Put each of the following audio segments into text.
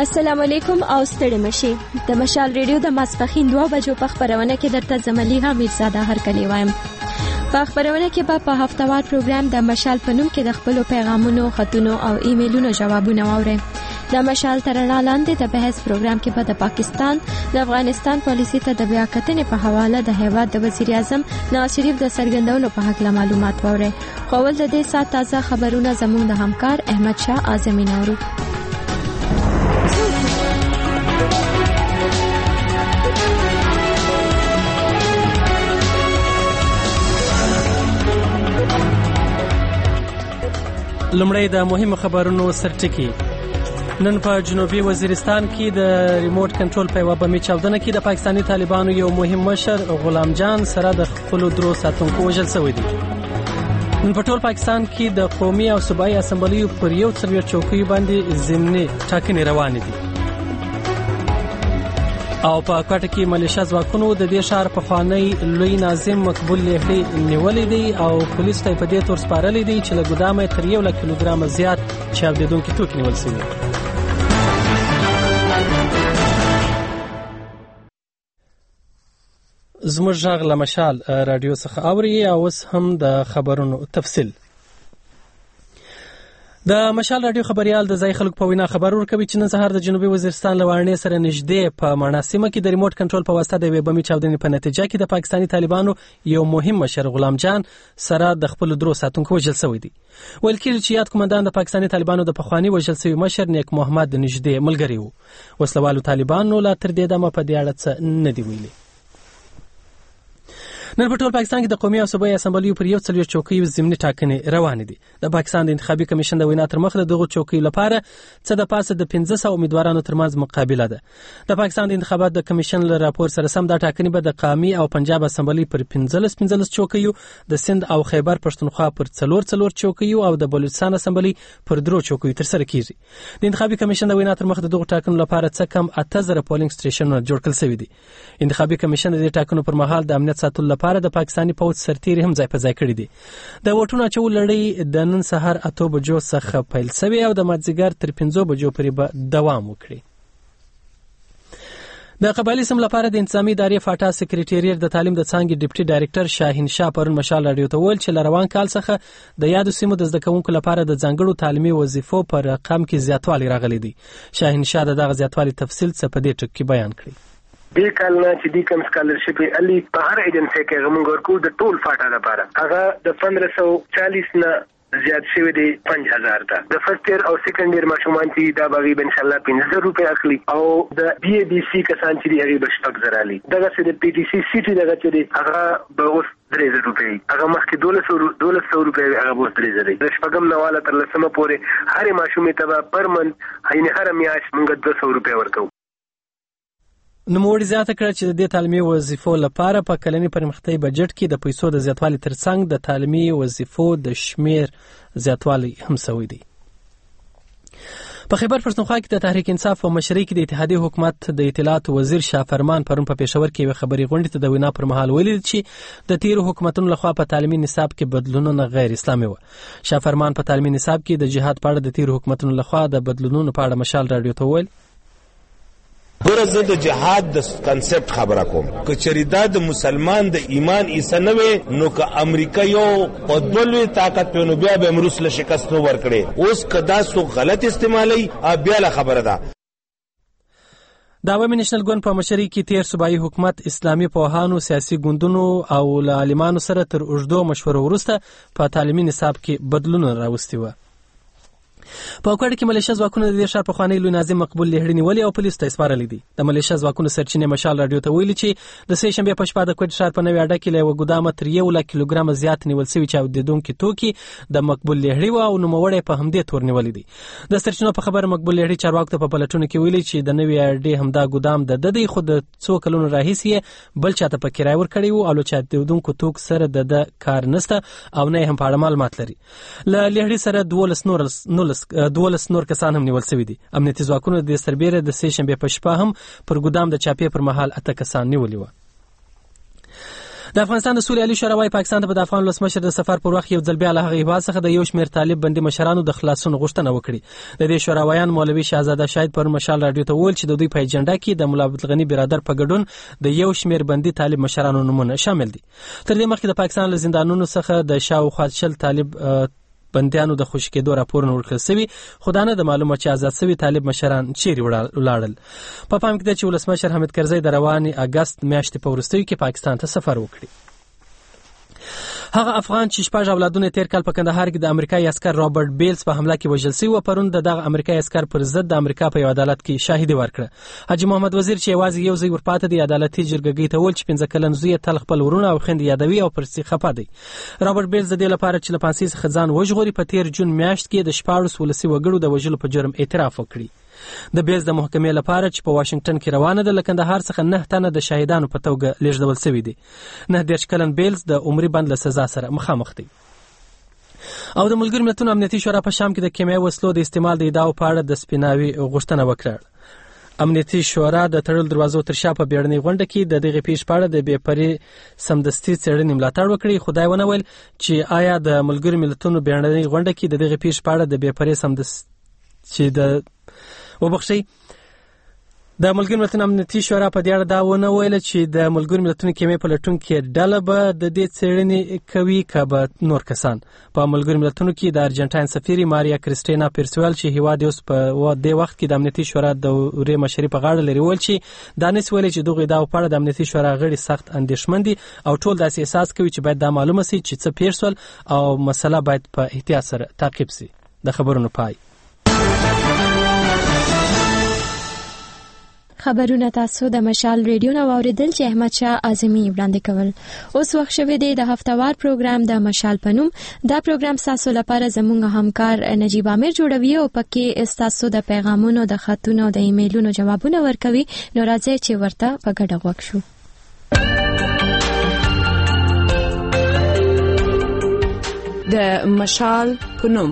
السلام علیکم او ستړي مشي. د مشال ریډیو د ماسپخین 2 بجو په خبرونه کې درته زملیها میرزاده هرکلی وایم. په خبرونه کې په هفتوار پروګرام د مشال په نوم کې د خپل پیغامونو، خطونو او ایمیلونو جوابونه واورئ. د مشال تر رڼا لاندې د بحث پروګرام کې په د پاکستان د افغانستان پالیسي ته د بیا کتنې په حواله د هیواد د وزیر اعظم نواز شریف د څرګندونو په حق معلومات واورئ. خو ول د دې سات تازه خبرونه زموږ د همکار احمد شاه اعظمي نورو. لمړی د مهمو خبرونو سرټکی. نن په جنوبي وزیرستان کې د ریموټ کنټرول په یوه بمي چاودنه کې د پاکستاني طالبانو یو مهم مشر غلام جان سره د خپلو 3 ساتونکو وژل شوي دي. نن په ټول پاکستان کې د قومي او صوبایي اسمبلیو پر 140 چوکیو باندې ضمني ټاکنې روانې دي. او په کوټه کې ملیشیا ځواکونو د دې ښار پخوانی لوی ناظم مقبول لهړي نیولې دي او پولیس ته په دې تور سپارلې دي چې له ګدامه تر 1 کیلوګرام زیات چاودېدونکي توکي نیول شوي. زموږ غږ له مشال رادیو څخه اوري او اوس هم د خبرونو تفصیل. د مشال رادیو خبريال د ځای خلکو په وینا خبر ورکوي چې نن سهار د جنوبي وزیرستان لوانې سره نږدې په مناسمه کې د ریموټ کنټرول په واسطه د بمي چاودنې په نتیجه کې د پاکستاني طالبانو یو مهم مشر غلام جان سره د خپل 3 ساتونکو وژل شوی دی. ویل کېږي چې یاد قومندان د پاکستاني طالبانو د پخوانی وژل شوی مشر نیک محمد نږدې ملګری وو. وسلوالو طالبانو لا تر دې دمه په دې اړه څه نه دی ویلي. نن په ټول پاکستان کې د قومي او صوبایي اسمبلیو پر 140 چوکیو ضمني ټاکنې روانې دي. د پاکستان د انتخابي کمیشن د وینا تر مخ د دغو چوکیو لپاره څه د پاسه د 1500 امیدوارانو ترمنځ مقابله ده. د پاکستان د انتخابات د کمیشن له راپور سره سم د ټاکنې به د قومي او پنجاب اسمبلی پر 15 چوکیو، د سند او خیبر پښتونخوا پر 4 چوکیو او د بلوچستان اسمبلی پر 3 چوکیو تر سره کیږي. د انتخابي کمیشن د وینا تر مخ د دغو ټاکنو لپاره څه کم 8000 پولینګ سټیشنونه جوړ کړل شوي دي. انتخابي کمیشن د دې ټاکنو پر مهال د امنیت ساتلو لپاره د پاکستاني پوځ سرتیري هم ځای په ځای کړي دي. د ووټونو اچولو لړۍ د نن سهار 8 بجو څخه پیل شوې او د مازدیګر تر 5 بجو پورې به دوام وکړي. د قبایلي سم لپاره د انتظامی ادارې فاټا سکریټریټ د تعلیم د څانګې ډیپټي ډایرکټر شاهین شاه پرون مشال رادیو ته وویل چې روان کال څخه د یادو سیمو د زده کوونکو لپاره د ځانګړو تعلیمي وظیفو پر رقم کې زیاتوالی راغلی دی. شاهین شاه دغه زیاتوالی تفصیل څه په دې ټکو کې بیان کړی. دې کال نه چې د کم سکالرشپ علي په هر ایجنسی کې موږ ورکو د ټول فاټا لپاره هغه د 1540 نه زیات شوی دی 5000 ته. د فرست ایئر او سیکنډ ایئر ماشومان چې دا باغی ان شاء الله 15 روپے اخلي او د بي اي بي سي کسان چې هغه بشپک زرالي دغه چې د پی ټي سي سی ټي دغه چې هغه به اوس 3000 روپے هغه مخکې 1200 روپے هغه اوس 3000 د شپږم نواله تر لسمه پورې هر ماشومې ته پر منځ هینه هر میاشت موږ 200 روپے ورکو. نوموړي زیاته کړه چې د دې تعلیمي وظیفو لپاره په کلني پرمختیايي بجټ کې د پیسو د زیاتوالي ترڅنګ د تعلیمي وظیفو د شمیر زیاتوالی هم شوی دی. په خیبر پښتونخوا کې د تحریک انصاف په مشرۍ کې د اتحادیې حکومت د اطلاعات وزیر شاه فرمان پرون په پېښور کې یو خبري غونډې ته د وینا پر مهال ویلي چې د تیرو حکومتونو لخوا په تعلیمي نصاب کې بدلونونه غیر اسلامي و. شاه فرمان په تعلیمي نصاب کې د جهاد په اړه د تیرو حکومتونو لخوا د بدلونونو په اړه مشال رادیو ته ویل. ګوره د جهاد د کنسپټ خبره کوم که چریدا د مسلمان د ایمان ایسه نه وي نو که امریکا یو په دولوي طاقت په نو بیا به امروس له شکست نو ورکړي. اوس کدا سو غلط استعمالي بیا له خبره ده. د عوامي نېشنل ګوند په مشرۍ کې تیر صوبایي حکومت اسلامي پوهانو، سیاسي ګوندونو او عالمانو سره تر اوږدو مشورو وروسته په تعلیمي نصاب کې بدلونونه راوستي و. په کوټه کې ملیشیا ځواکونو د دې ښار پخوانی لوی ناظم مقبول لهړي نیولې او پولیس ته سپارلې دي. د ملیشیا ځواکونو سرچینې مشال رادیو ته ویلي چې د سه شنبه په شپه د کوټه ښار په نوې اډه کې له ګدامه تر 1 کیلوګرام زیات نیول شوی چاودېدونکي توکي د مقبول لهړي او نوموړی په همدې تور نیولې دي. د سرچینو په خبر مقبول لهړي چارواکو ته په پلټونو کې ویلي چې د نوې اډې همدا ګدام د دې خود څو کلونو راهیسې بل چاته په کرای ور کړی او له چاودېدونکو توک سره د کار نسته او نه هم په اړه معلومات لري. له لهړي سره 12 نور کسان هم نیول شوي دي. امنیتي ځواکونو د سربېره د سه شنبه په شپه هم پر ګدام د چاپې پر مهال 8 کسان نیولي و. د افغانستان د سولې عالی شورا وايي پاکستان ته د افغان ولسمشر د سفر پر وخت یو ځل بیا له هغه هیواد څخه د یو شمېر طالب بندي مشرانو د خلاصون غوښتنه وکړه. د دې شوراویان مولوي شهزاده شاهد پر مشال رادیو ته وویل چې د دوی په اجنډا کې د ملا عبدالغني برادر په ګډون د یو شمېر بندي طالب مشرانو نومونه شامل دي. تر دې مخکې د پاکستان له زندانونو څخه د شاوخوا 40 طالب بندیانو د خوشی کېدو راپورونه ورکړل شوي، خو دا نه د معلومه چې آزاد شوي طالب مشران چیرې ولاړل. په پام کې ده چې ولسمشر حامد کرزی د روانې اګست میاشتې په وروستیو کې پاکستان ته سفر وکړي. هغه افغان چې 6 اولادونه تیر کال په کندهار کې د امریکایي عسکر رابرټ بیلز په حمله کې وژل شوی و، پرون دغه امریکایي عسکر پر ضد د امریکا په یو عدالت کې شاهدي ورکړه. حاجی محمد وزیر چې یوازې یو ځای ورپاته دی عدالتي جرګې ته وویل چې 15 کلن زوی تل خپل ورونه او خویندې یادوي او پر څه خفه دی. رابرټ بیلز د دې لپاره چې له پانسي څخه ځان وژغوري په تیر جون میاشت کې د 14 ولسي وګړو د وژلو په جرم اعتراف وکړي. د بیلز د محکمې لپاره چې په واشنگټن کې روانه ده له کندهار څخه 9 تنه د شاهدانو په توګه لیږدول شوي دي. 19 کلن بیلز د عمري بند له سزا سره مخامخ دی. او د ملګرو ملتونو امنیتي شورا په شام کې د کیمیاوي وسلو د استعمال د ادعاو په اړه د سپیناوي غوښتنه وکړه. امنیتي شورا د تړل دروازو تر شا په بیړنۍ غونډه کې د دغه پیښ په اړه د بې پرې سمدستي څېړنې ملاتړ وکړي. خدای ونه ویل چې آیا د ملګرو ملتونو بیړنۍ غونډه کې د دغه پیښ په اړه د بې پرې سمدستي چې د وبخښي د ملګرو ملتونو امنیتي شورا په دې اړه دا ونه ویل چې د ملګرو ملتونو کیمیاوي پلټونکو ډله به د دې څېړنې کوي که به نور کسان. په ملګرو ملتونو کې د ارجنټاین سفیرې ماریا کریسټینا پیرسویل چې هیواد اوس په دې وخت کې د امنیتي شورا د دورې مشري په غاړه لري ویل چې دا نس ویل چې دغه ادعا په اړه د امنیتي شورا غړي سخت اندېښمن دي او ټول داسې احساس کوي چې باید دا معلومه شي چې څه پیښ شول او مسله باید په احتیاط سره تعقیب شي. د خبرونو پای. خبرونه تاسو د مشال ریډیو نو اوریدل چې احمد شاه اعظمي وړاندې کول. اوس وخت شوه دی د هفتوار پروګرام د مشال پنوم. دا پروګرام تاسو لپاره زموږ همکار نجیب عامر جوړوي او پکې تاسو د پیغامونو د خطونو د ایمیلونو جوابونه ورکوي. نو راځي چې ورته په ګډه غوږ شو. د مشال پنوم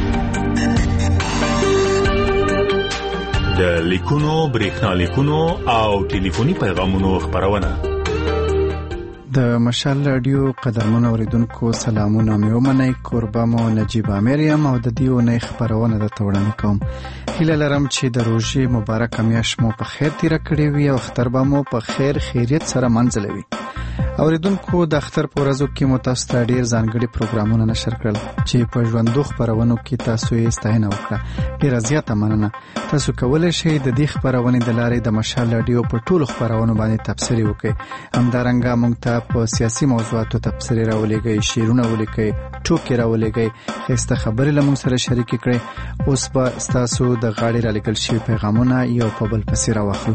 د لیکونو، برېښنالیکونو او ټلیفوني پیغامونو خپرونه. د مشال رادیو قدرمن اوریدونکو سلامونه مې ومنئ. کوربه مو نجیب عامر یم او د دې اونۍ خپرونه درته وړاندې کوم. هیله لرم چې د روژې مبارکه میاشت مو په خیر تیره کړې وي او اختر به مو په خیر خیریت سره منځلې وي. اوریدونکو د اختر په ورځو کې مو تاسو ته ډېر ځانګړي پروګرامونه نشر کړل چې په ژوندو خپرونو کې تاسو یې ستاینه وکړه. ډېره زیاته مننه. تاسو کولی شئ د دې خپرونې د لارې د مشال رادیو په ټولو خپرونو باندې تبصرې وکړئ. همدارنګه موږ ته په سیاسي موضوعاتو تبصرې راولېږئ، شعرونه ولیکئ، ټوکې راولېږئ، ښایسته خبرې له موږ سره شریکې کړئ. اوس به ستاسو د غاړې رالیږل شوي پیغامونه یو په بل پسې راواخلو.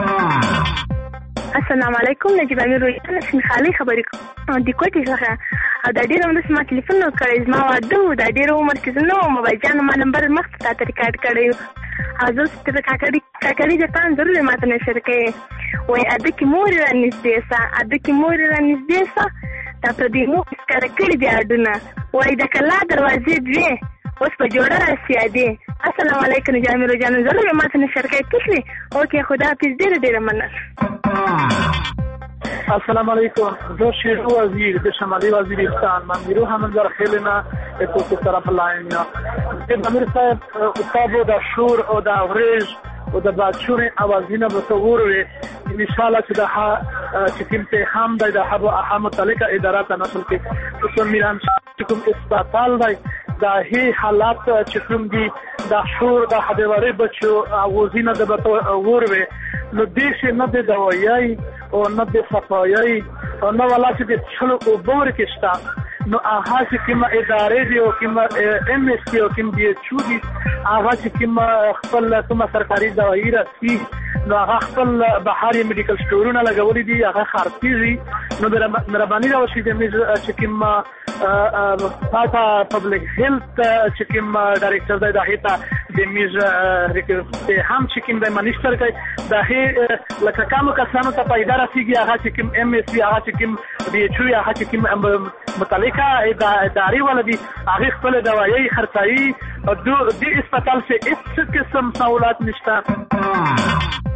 السلام علیکم. نجیب امیر رویتن سین خالی خبرې کوم د کوټې څخه. دا ډېر عمر ما ټلیفون وکړی، زما واده و، دا ډېر عمر کې زه نه وم، موبایل جان ما نمبر مخکې تا ته ریکارډ کړی و. زه اوس ته کاکړي د تان ضرور ما ته نشر کوي. وایي اده کې مور رانږدې سه، اده کې مور رانږدې سه، دا په دې مو ښکاره کړي دي اډونه. وایي د کلا دروازې دوې اوس په جوړه راسي ادې. السلام علیکم جامع جان ضرور ما ته نشر کوي. کښلي اوکې خدا حافظ. ډېره مننه. السلام علیکم. زه شیرو وزیر د شمالي وزیرستان مامورو حمدزر خیلنا ته طرف لاین یم. د امیر صاحب استاد د شور او د اوریج او د بادشور اوازینه متصور وي ان شاء الله چې د چې ته هم د اهم متعلقه ادارات نسل کې څه میران کوم استعفال دی دا هي حالات چې کوم دي د شور د حدواري بچو اوازینه د بتور وي نو دې شي نه د دوایي او نه د صفایي او نه ولا چې د چلو او بور کې شته نو هغه چې کوم ادارې دی او کوم ام اس سی او کوم دی چودي هغه چې کوم خپل کوم سرکاري دوایي راځي نو هغه خپل بهاري میډیکل سٹورونه لګولې دي هغه خارتيږي نو مهرباني راوشي د چې کوم پاتا پبلک هیلث چې کوم ډایریکټر دی دا هیته د میز ریکورډ هم چې کوم د منیسټر کوي دا هي لکه کوم کسانو ته پیدا راسیږي هغه چې کوم ام اس سی هغه چې کوم دی چې هغه چې کوم متعلقه اداري ولدي هغه خپل دوايي خرڅایي او د هسپتال څخه هیڅ قسم سہولت نشته.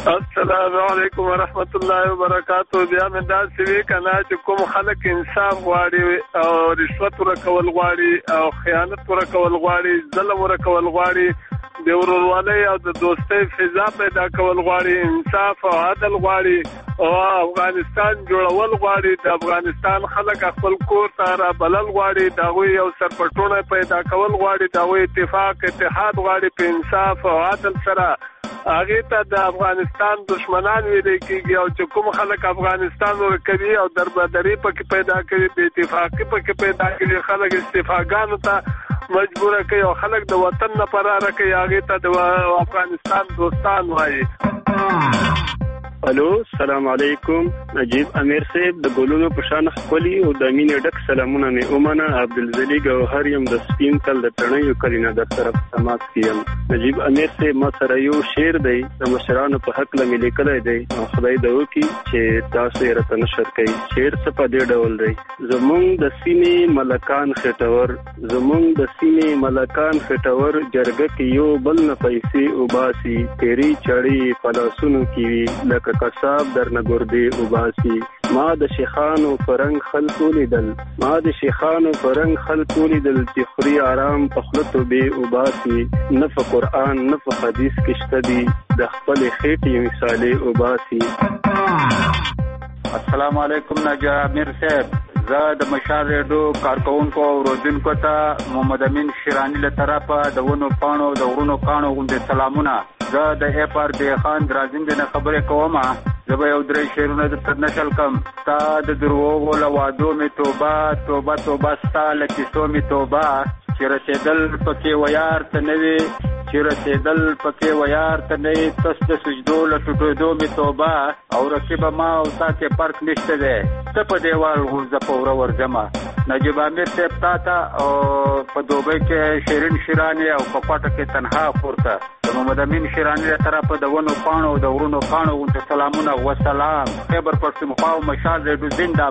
السلام علیکم ورحمت الله وبرکاتہ. بیا مې دا سوي کنه چې کوم خلک انصاف غواړي او رشوت ورکول غواړي او خیانت ورکول غواړي، ظلم ورکول غواړي، د ورورولۍ او د دوستۍ فضا پیدا کول غواړي، انصاف او عدل غواړي او افغانستان جوړول غواړي، د افغانستان خلک خپل کور ته را بلل غواړي، د هغوی یو سرپټونه پیدا کول غواړي، د هغوی اتفاق اتحاد غواړي په انصاف او عدل سره. هغه ته د افغانستان دشمنان ویل کېږي او چې کوم خلک افغانستان ورکوي او دربدري پکې پیدا کوي، بې اتفاقي پکې پیدا کوي، خلک استفاګانو ته مجبور کوي او خلک د وطن نه فرار کوي، هغه ته د افغانستان دوستان وایي. الو السلام علیکم. نجیب امیر صاحب د ګلونو په شان خپلی او د مینې ډک سلامونه مې اومنه. عبدالجلیل ګوهر یم د سپین تل د تڼیو کلینه در طرف سماعت کیم. نجیب امیر صاحب ما سره یو شعر دی د مشرانو په حق لمې لیکلی دی او خدای دې وکړي چې تاسو یې راته نشر کړئ. شعر څه په دې ډول دی: زمونږ د سینې ملکان خټور، زمونږ د سینې ملکان خټور، جرګه کې یو بل نه پیسې وباسي، تیری چړې پلاسونو کې وي لکه قصاب در نګردي وباسي. ما د شیخانو فرنګ خلکو لیدل، ما د شیخانو فرنګ خلکو لیدل چې خوري آرام په خوله توبې وباسي. نه په قرآن نه په حدیث کې شته دي د خپلې خېټې مثالې وباسي. السلام علیکم نجیب امیر صاحب. زه د مشال ریډیو کارکونکو او اوریدونکو ته محمد امین شیرانی له طرفه د ونو پاڼو د غرونو کاڼو غوندې سلامونه. زه د اف آر بی خان درازنده نه خبرې کوم. زه به یو درې شعرونه درته نشل کم. ستا د دروغو له وعدو مې توبه توبه توبه، ستا له کیسو مې توبه، چې رسېدل پکې ویار ته نه وي، چې رسېدل پکې ویار ته نه وي، تس د سجدو له ټوټېدو مې توبه، او رقیبه ما او تا کې فرق نشته دی، ته په دیوال غورځه په وره ورځمه. نجیب امیر صاحب تا ته او په دوبۍ کې شیرین شیرانې او په کوټه کې تنها پورته د محمد امین شیرانی له طرفه د ونو پاڼو او د غرونو کاڼو غوندې سلامونه وسلام. خیبر پښتونخوا او مشال ریډیو زنده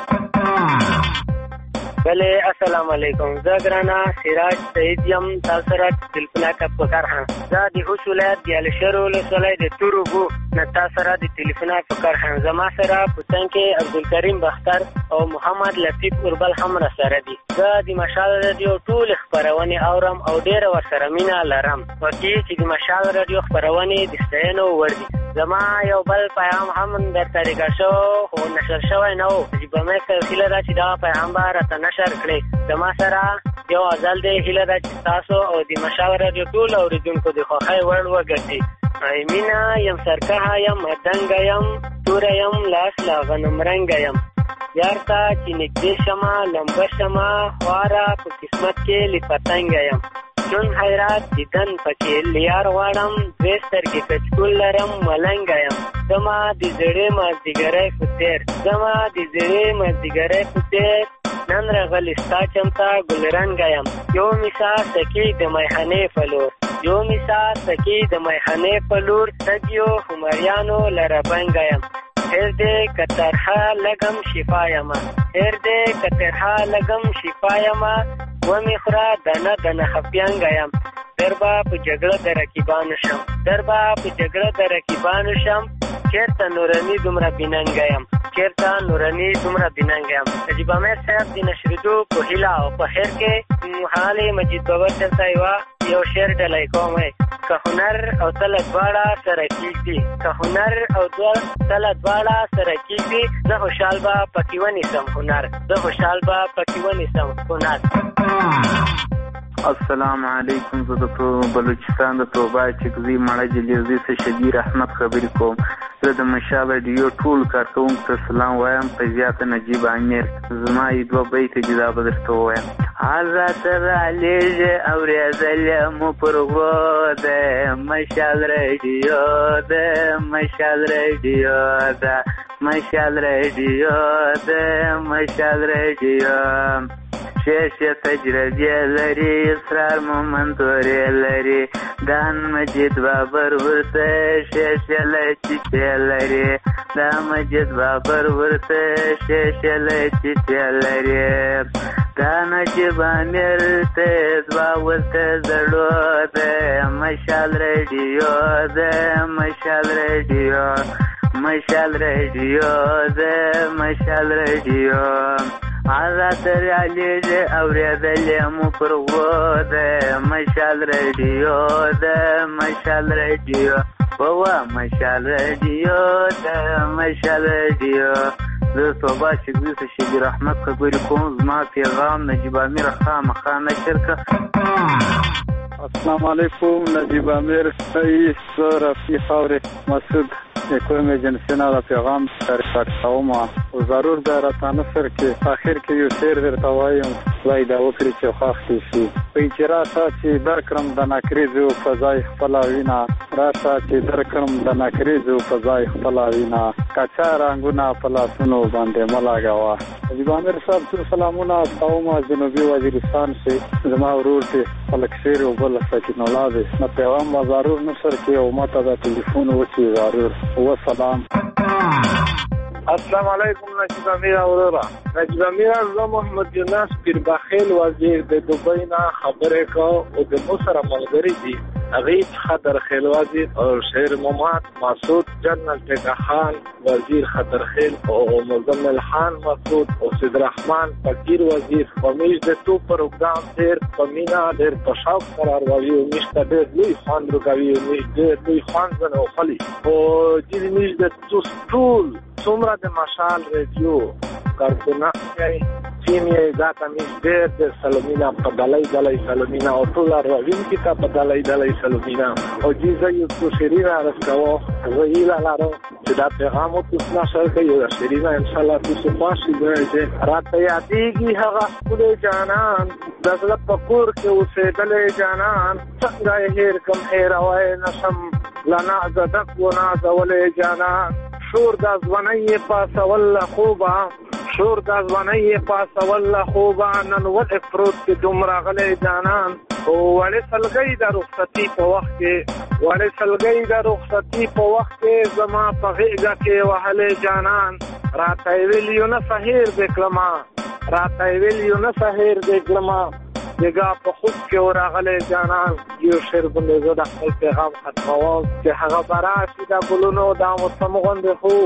باد. بله السلام علیکم. زه ګرانه سراج سعید یم، تاسو سره تلیفونه په کار هم. زه د خوست ولایت د الشهر ولسوالۍ د تورو بو نه تاسو سره د تلیفونه په کار هم. زما سره په څنګ کې عبدالکریم بختر او محمد لطیف اوربل هم را سره دي. زه د مشال رادیو ټول خبرونې اورم او ډېره ورسره مینه لرم. واقعي چې د مشال رادیو خبرونې د ستاینو وړ دي. زما یو بل پیغام هم درته ریکارډ شو خو نشر شوی نه و. نجیب امیر صاحب هیله ده چې دا پیغام به راته نشر کړئ. زما سره یو غزل دی، هیله ده چې تاسو او د مشال رادیو ټول اورېدونکو د خوښۍ وړ وګرځي. مینا یم سرکه یم دنګه یم توره یم لاس لا غنم رنګه یم، یار ته چې نږدې شمه لمبه شمه خواره په قسمت کې لپتنګه یم. چون حیرات دیدن پکې لیار غواړم، دوې سترګې کچکول لرم ملنګه یم. زما د زړې مازدیګری په څېر، زما د زړې مازدیګری په څېر، نن راغلی ستا چمته ګلرنګه یم. یو میسا سکي د میخانې په لور، یو میسا سکي د میخانې په لور، سګیو خمریانو لره بنګه یم. هر دې کترها لګم شفا یمه، هر دې کترها لګم شفا یمه، ومی خورا دنه دنه خفیانګه یم. دربا په جګړه د رقیبانو شم، دربا په جګړه د رقیبانو شم، چېرته نورني دومره بیننګه یم، چېرته نورني دومره بیننګه یم. نجیب امیر صاحب د نشریدو په هیله او په خیر کې حال مجید بابر درته یو شعر ډلی کوم. که هنر او تله دواړه سره کېږدي، که هنر او تله دواړه سره کېږدي، زه خوشحال به پکې ونیسم هنر، زه خوشحال به پکې ونیسم هنر. السلام علیکم. زه د بلوچستان د توبه چکزي مړه جلیزي څخه شبیر احمد خبرې کوم. زه د مشال رادیو ټول کارکونکو ته سلام وایم، په زیاته نجیب امیر. زما یې دوه بیته دي دا به درته ووایم. حال راته رالیږي اورېدل مو پر غوږ د مشال رادیو، د مشال رادیو، د مشال رادیو، د مشال رادیو. شیشه تجربه لري، اسرار مومنتورې لري، دان مجید بابر ورته شیشه لچې لري، دا مجید بابر ورته شیشه لچې لري. دا نجیب امیر تیز باورته زړو ده مشال ریډیو ده مشال ریډیو مشال ریډیو ده مشال ریډیو آزاد ریالیږي اورېدلې مو پر غو ده مشال ریډیو ده مشال ریډیو بوا مشال ریډیو ده مشال ریډیو زه توبه چې دوی ته شبیر احمد خبرې کوم زما پیغام نجیب امیر خامخا نشر کړه. السلام علیکم نجیب امیر صحیح زه رفیع خاورې مسعود کوم ایجنسی نه دا پیغام ریکارډ کوم او ضرور دا راته نصر کې اخر کې یو شعر درته وایم وای دا وکړي چې خوښ شي په انچراته چې درکړم د ناکریزو فضای خپل وینا راته چې درکړم د ناکریزو فضای خپل وینا کچا رنگونه په لاسونو باندې ملاګوا. نجیب امیر صاحب سلامونه تاسو جنوبي وزیرستان سے زما ورور ته خلک شعر او بل سکینه لاده نو پیغام ضرور نصر کې او ماته د ټلیفون وچی ضرور والسلام. السلام علیکم نجیب امیر اورورا. نجیب امیر زه محمد یونس پیر بخیل وزیر د دوبۍ نه خبرې کو او د مصر ملګری دي غیب خطر خیل وزیر او شهر محمد مسعود جنرال ټیکا خان وزیر خطر خیل او مزمل خان مسعود او سید رحمان فقیر وزیر فمیش د تو پروګرام ډیر پمینا ډیر پښاو قرار وایو نشته ډیر لوی خان روکوي ډیر لوی خان زنه او خلی او دې نش د تو ټول څومره د مشال ریډیو کارکونه کوي سیمه ذاته مش ډېر د سلمینا په دلای سلمینا او ټول راوین کې ته په دلای سلمینا او جیزه یو څو شرینا راځو ویلا لارو چې دا پیغام او تاسو سره کوي یو شرینا ان شاء الله تاسو پاسې درځي راته یادېږي هغه خپل جانان دغه پکور کې اوسېدلې جانان څنګه هېر کم هېر وای نشم لنا عزتک و نازولې جانان شور د ځواني پاسول خوبا شور د ځواني پاسول خوبا نن ول افروت کې دومره غلې جانان او ولې سلګي د رخصتي په وخت کې زما په غېږه کې وهلې جانان راته ویلیو نه سحر دګلما دغه په خود کې ورغلې جانان یو شعر باندې زه د خپل پیغام ختموم چې هغه براشي د ګلونو د موسم غوندې هو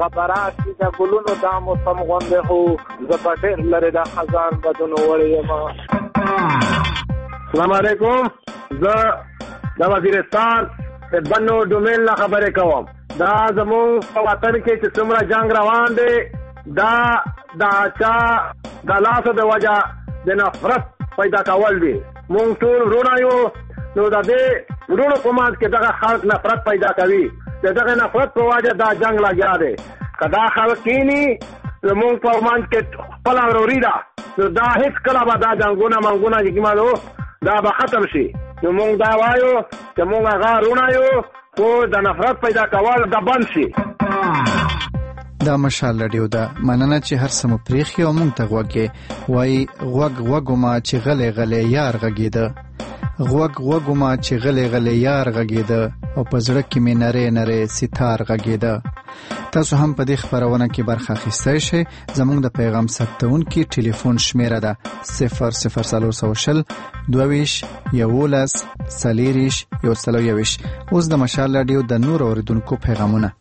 زه په ډېر لرې د خزان بدن وړی یم. السلام علیکم. زه د وزیرستان د بنو ډومیل نه خبرې کوم. دا زموږ په وطن کې چې څومره جنگ روان دی دا د چا د لاسو د وجه د نفرت پیدا کول دي. مونږ ټول ورونه یو نو د دې ورونو په مات کې دغه خلک نفرت پیدا کوي دغه نفرت په وجه دا جنگ لګیا دی. کدا خلک کینی مونږ په مان کې خپل وروري ده نو دا هیڅ کله به دا جنگونه منګونه چې مالو دا به ختم شي. نو مونږ دا وایو چې مونږ هغه ورونه یو خو د نفرت پیدا کول د بند شي. دا مشال رادیو ده مننه چې هر سم پریخي او مونږ ته غوږی وای غوږما چې غلې یار غږیده غوږما چې غلې یار غږیده او پزړه کې مې نره ستار غږیده. تاسو هم په دې خبرونه کې برخه اخیستی شئ. زموږ د پیغام ثبتونکي ټلیفون شمیره ده 00320 22 11 40 121. اوس د مشال رادیو د نور اوریدونکو پیغامونه.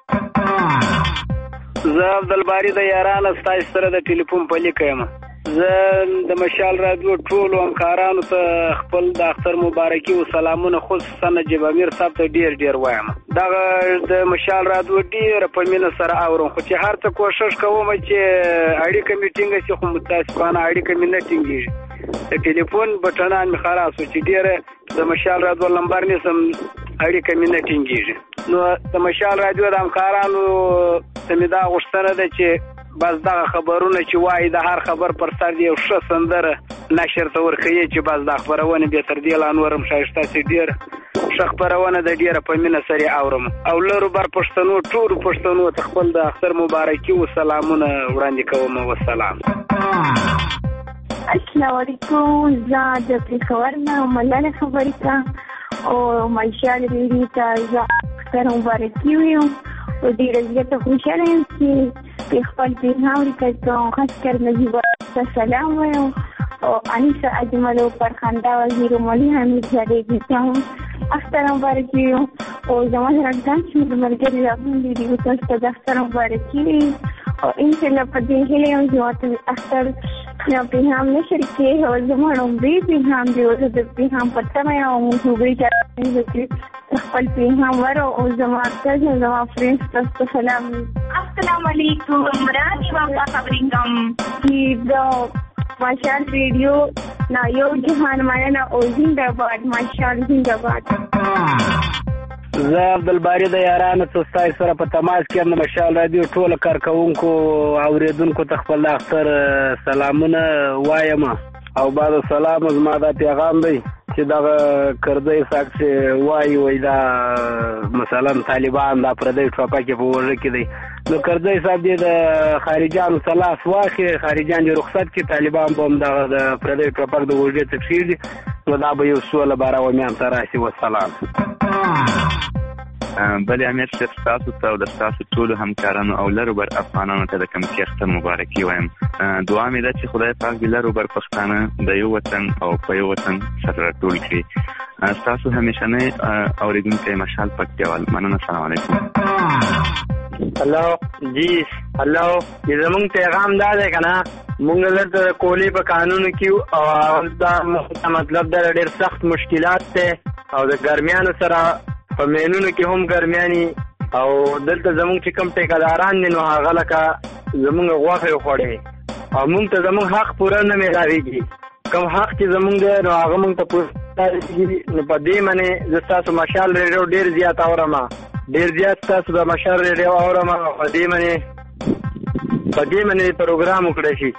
زه عبدالباری د یاران ستاسو سره د ټلیفون په لیکم. زه د مشال رادیو ټول همکارانو ته خپل د اختر مبارکي او سلامونه خصوصا نجیب امیر صاحب ته ډیر وایم. دا د مشال رادیو ډیر په مینه سره اورم خو چې هر څه کوشش کوم چې اړیکه میټینګ شي خو متاسفانه اړیکه مې نه ټینګیږي. د ټلیفون بټنان می خلاص چې ډیر د مشال رادیو نمبر نسم اړیکه مې نه ټینګیږي. نو د مشال رادیو د همکارانو سمیدا غوښتنه ده چې بس دغه خبرونه چې وایي د هر خبر پر سر دی یو ښه سندره نشر ته ورکوي چې بس د خبرونه به تر دې لا نورم شایسته سي ډیر ښه خبرونه د ډیره په مینه سره اورم او لرو بر پښتنو ټول پښتنو ته خپل د اختر مبارکي او سلامونه وړاندې کوم. والسلام. السلام علیکم. زه د پېښور نه ملاله خبرې کوم او مشال رادیو ته زه اختر مبارکي وایم او ډیره زیاته خوشاله یم چې خپل پیغام ورکړم. خاص کر نجیب ته سلام وایم انیسا اجمل و فرخنده وزیر و مولی حمید جدیدی هم اختر مبارکی و زمان رمضان چې ملګری راغلي دي تاسو ته د اختر مبارکي او انشاءالله په دې هیله یم چې اختر یا پیغام نشر کې او زموږ عمرې پیغام دی او د پیغام په تمه او موږ وګورئ چې خپل پیغام ورو او زموږ ته زموږ فرینډز تاسو سلام السلام علیکم رانی بابا خبرینګم چې ماشال ریډیو نا یو جهان مننه او زنده‌باد ماشال زنده‌باد. زه عبدالباري د یارانو څخه سره په تماس کې یم. ماشال رادیو ټول کارکونکو اوریدونکو ته خپل اختر سلامونه وایم او بعد سلام زما دا پیغام دی چې دا کردی ساکس وای دا مثلا طالبان دا پردی ټوپک په ورګه کې دی نو کردی صاحب دی د خارجانو سلاف واخی خارجان دی رخصت کې طالبان بم د پردی ټوپک د ورګه تفسیر دی نو دا به یو سوال بارا و میان تراسي والسلام. بله امیر صاحب تاسو ته او د تاسو ټول همکارانو او لرو بر افغانانو ته د کوم اختر مبارکي وایم. دعا مې ده چې خدای پاک دې لرو بر پښتانه د یو وطن او په یو وطن سره ټول کړي. تاسو همیشنه اوریدونکو مشال پکتیوال مننه. السلام علیکم. هلو جی هلو زمونږ پیغام دا دی کنه مونږ دلته کولی په قانون کې او دا مطلب دا ډېر سخت مشکلات ته او د ګرمیانو سره په مینونو کې هم ګرمیاني او دلته زمونږ چې کوم ټیکاداران دي نو هغه لکه زمونږ غوښې خوړې او مونږ ته زمونږ حق پوره نه میلاویږي. کوم حق چې زمونږ دی نو هغه مونږ ته پوره نو په دې باندې زه ستاسو مشال ریډیو ډېر زیات اورم ډېر زیات ستاسو د مشال ریډیو اورم په دې باندې پروګرام وکړی شي.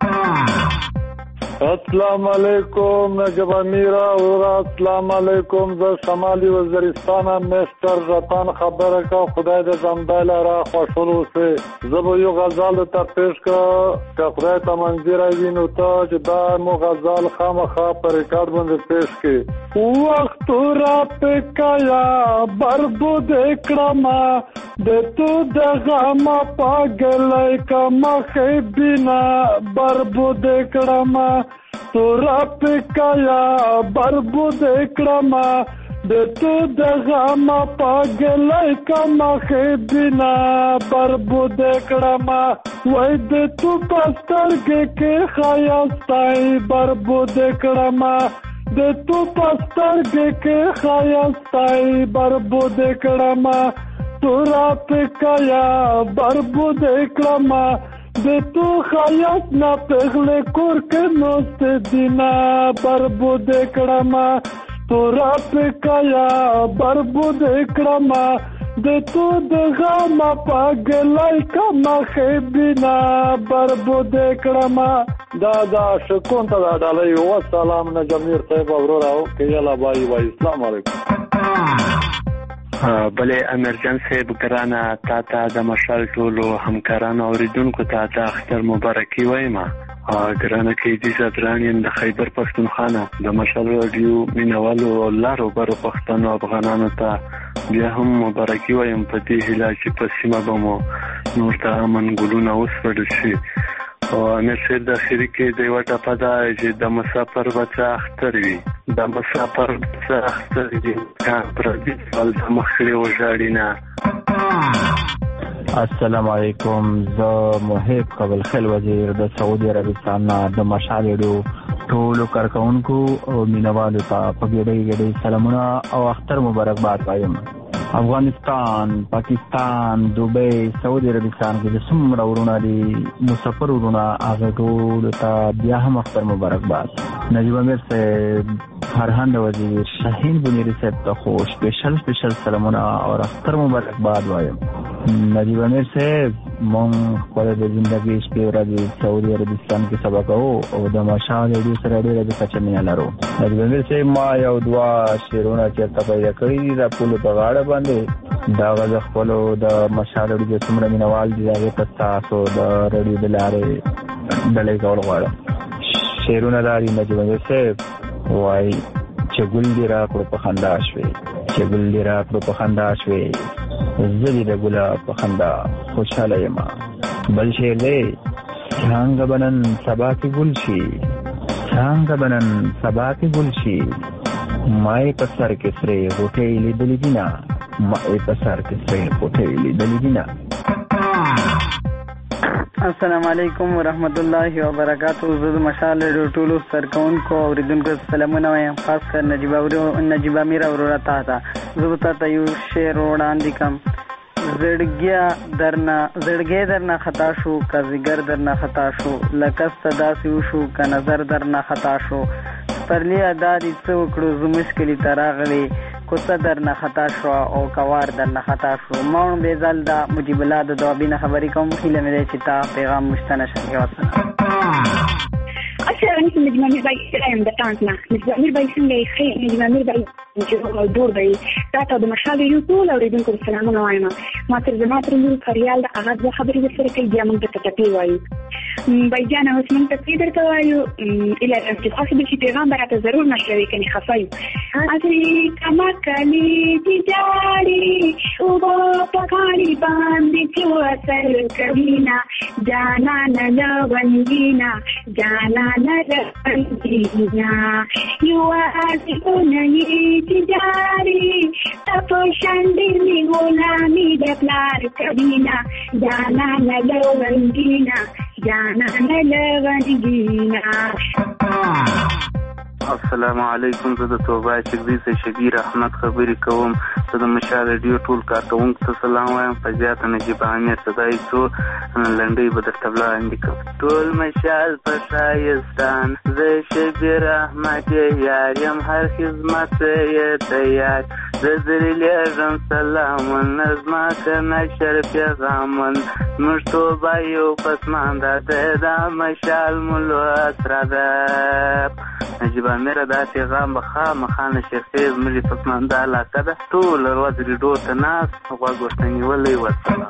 السلام علیکم نجیب امیرا ورا السلام علیکم ز شمالی وزیرستان مستر رتان خبره کا خدای د زمدال را خوشحال اوسه. زه به یو غزل ته پیش کا که خدای ته منظور وینو ته چې دا مو غزل خامخا پر ریکارډ باندې پیش کی. وخت را پکایا بربود کړما د تو دغه ما پاګلای کما خیبینا بربود کړما تورا پکایا بربود کړما د تو دغه ما پاګلای کما خیبینا بربود کړما وای د تو پسترګ کې خیاستای بربود کړما د تو پسترګ کې خیاستای بربود کړما تورا پکایا بربود کړما د تو خیاس نه پغله کور کې نوست دینا بربود کړما تورا پکایا بربود کړما د تو دغه ما پاګلای کما خیبینا بربود کړما. دا شکون ته ډالۍ و سلام نه جمیر صاحب اورورا او کیلا بای بای. السلام علیکم. بله امرجن صاحب ګرانه تا ته د مشال ټولو همکارانو اوریدونکو ته د اختر مبارکي وایم. ګرانه کې دې صدران د خیبر پښتونخوا د مشال رادیو مینوالو او لارو بر پښتنو افغانانو ته بیا هم مبارکي وایم په دې هیله چې په سیمه به مو نور ته امن ګلونه وسپړل شي. او امیر صاحب د اخري کې د یوه ټپه ده چې د مسافر بچه اختر وي د مسافر بچه اختر وي کان پردي فل د مخړې وژاړي نه. السلام علیکم. زه محب قبل خیل وزیر د سعودي عربستان د مشال ریډیو ټولو کارکونکو او مینوالو ته په ګډۍ سلامونه او اختر مبارکباد وایم. افغانستان، پاکستان، دوبۍ، سعودي عربستان کې د څومره ورونه دي مسافر ورونه هغه ټولو ته بیا هم اختر مبارکباد. نجیب امیر صاحب، فرهنګ وزیر، شاهین بنيري صاحب ته خو سپیشل سلامونه او اختر مبارکباد وایم. نجیب امیر صاحب مونږ خپل د ژوندۍ شپې ورځې سعودي عربستان کې سبا کوو او د مشال ریډیو سره ډېره د کچه مینه لرو. نجیب امیر صاحب ما یو دوه شعرونه چېرته پیدا کړي دي د پولو په غاړه باندې دا غږ خپلو د مشال ریډیو څومره مینوال دي هغې ته ستاسو د ریډیو د لارې ډالۍ کول غواړم. شعرونه دا دي نجیب امیر صاحب وایي چې ګل دې راکړو په خندا شوې چې ګل دې راکړو په خندا شوې زه دې د ګلاب په خندا خوشحاله یم. بل شعر دی څنګه به نن سبا کې ګل شي څنګه بنن سبا کې ګل شي مای په سر کې سره غوټې لیدلې دي نه مای په سر کې سره غوټې لیدلې دي نه. السلام علیکم ورحمت الله وبرکاتہ. زه د مشال ریډیو ټولو سرکونکو اوریدونکو سلامونه وایم، خاص کر نجیب امیر اورورا تا زه به تاسو یو شعر وړاندې کوم. زړګی درنه خطا شو که زیګر درنه خطا شو لکسته داسې وشو که نظر درنه خطا شو سپرلی ادا دې څه وکړو زه مشکلې ته راغلی کوڅه درنه خطا شو او کوار درنه خطا شو. مون بیزل دا مجیب الله د دوابینه خبرې کوم. هیله مې ده چې تا پیغام مشتنه شي. وسلام. السلام علیکم. نجم امیر بای سلام د تاسو نه. نجم امیر بای څنګه یې؟ نجم امیر بای چې دور بای تاسو د مشال یو ټول اوریدونکو سلامونه وایم. ما تر زما تر نور فریال د هغه خبرې سره کوي بیا موږ ته ټپي وایو. بای جان اوس موږ ته پیډر کوایو اله چې تاسو به شي پیغام راته ضرور نشوي کني خفایو. اځي کما کلی دي جاري او په کاری باندې چې وسل کبینا جانا نه ونګینا جانا نرندینا یو آسونه یې جاری تاسو شاندې می غلامي د پلار کبینا جانا نرندینا جانا نرندینا. السلام علیکم. زه د توبه چګزي سه شبیر احمد خبرې کوم. زه د مشال ریډیو ټول کارکونکو ته سلام وایم. فضیات نجیب امیر صدای څو لنډۍ به درته وړاندې کوم. ټول مشال په شایستان زه شبیر احمد یار یم هر خدمت یې تیار زه درې لیږم سلامونه زما که نشر پیغامن موږ توبه یو پسمان ده دا مشال ملو اسرا ده. نجیب امیر دا پیغام به خامخا نشر خیز مړي پسمانده علاقه ده. ټول ورځ ریډیو ته ناست غوږ ورته نیولی. وسلام.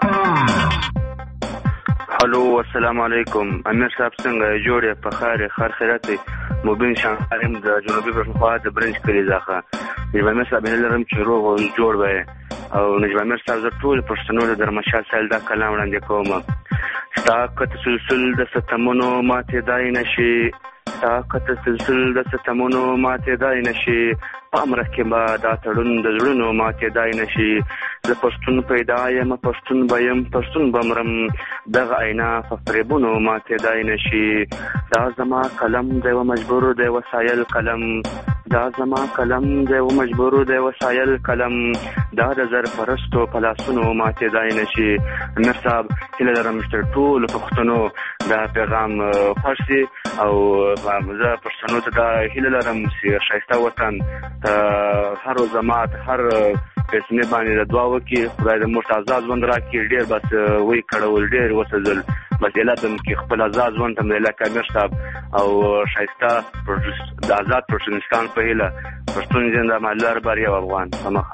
هلو السلام علیکم. امیر صاحب څنګه جوړ یې؟ په خیر خیر خیرات دی. مبین شانقارم د جنوبي پښتونخوا د برنج کلي څخه. نجیب امیر صاحب هیله لرم چې روغ او جوړ به او نجیب امیر صاحب زه ټول پښتنو د درمشال سایل دا کلام وړاندې کوم. ستا که تسلسل د ستمونو ماتېدای نشي ستا که تسلسل د ستمونو ماتېدای نشي پامره کې به دا تړون د زړونو ماتېدای نشي. زه پښتون پیدا یم پښتون به یم پښتون به مرم دغه اینا په فریبونو ماتېدای نشي. دا زما قلم دی و مجبور دی وسایل قلم دا زما قلم دی و مجبور دی وسایل قلم دا د زر پرستو په لاسونو ماتېدای نشي. امیر صاحب هیله لرم چې ټول پښتنو دا پیغام خوښ شي او زه پښتنو ته دا هیله لرم چې ښایسته وطن هر زمات هر پسنه باندې د دعا وکړي خدای د موږ آزاد ژوند راکړي. ډېر بس وی کړول ډېر وسزل بس علادم کې خپل آزاد ژوند ته مله کامر صاحب او ښایسته د آزاد پښتونستان په هیله پښتون زنده مالدار بار یو افغان سمخ.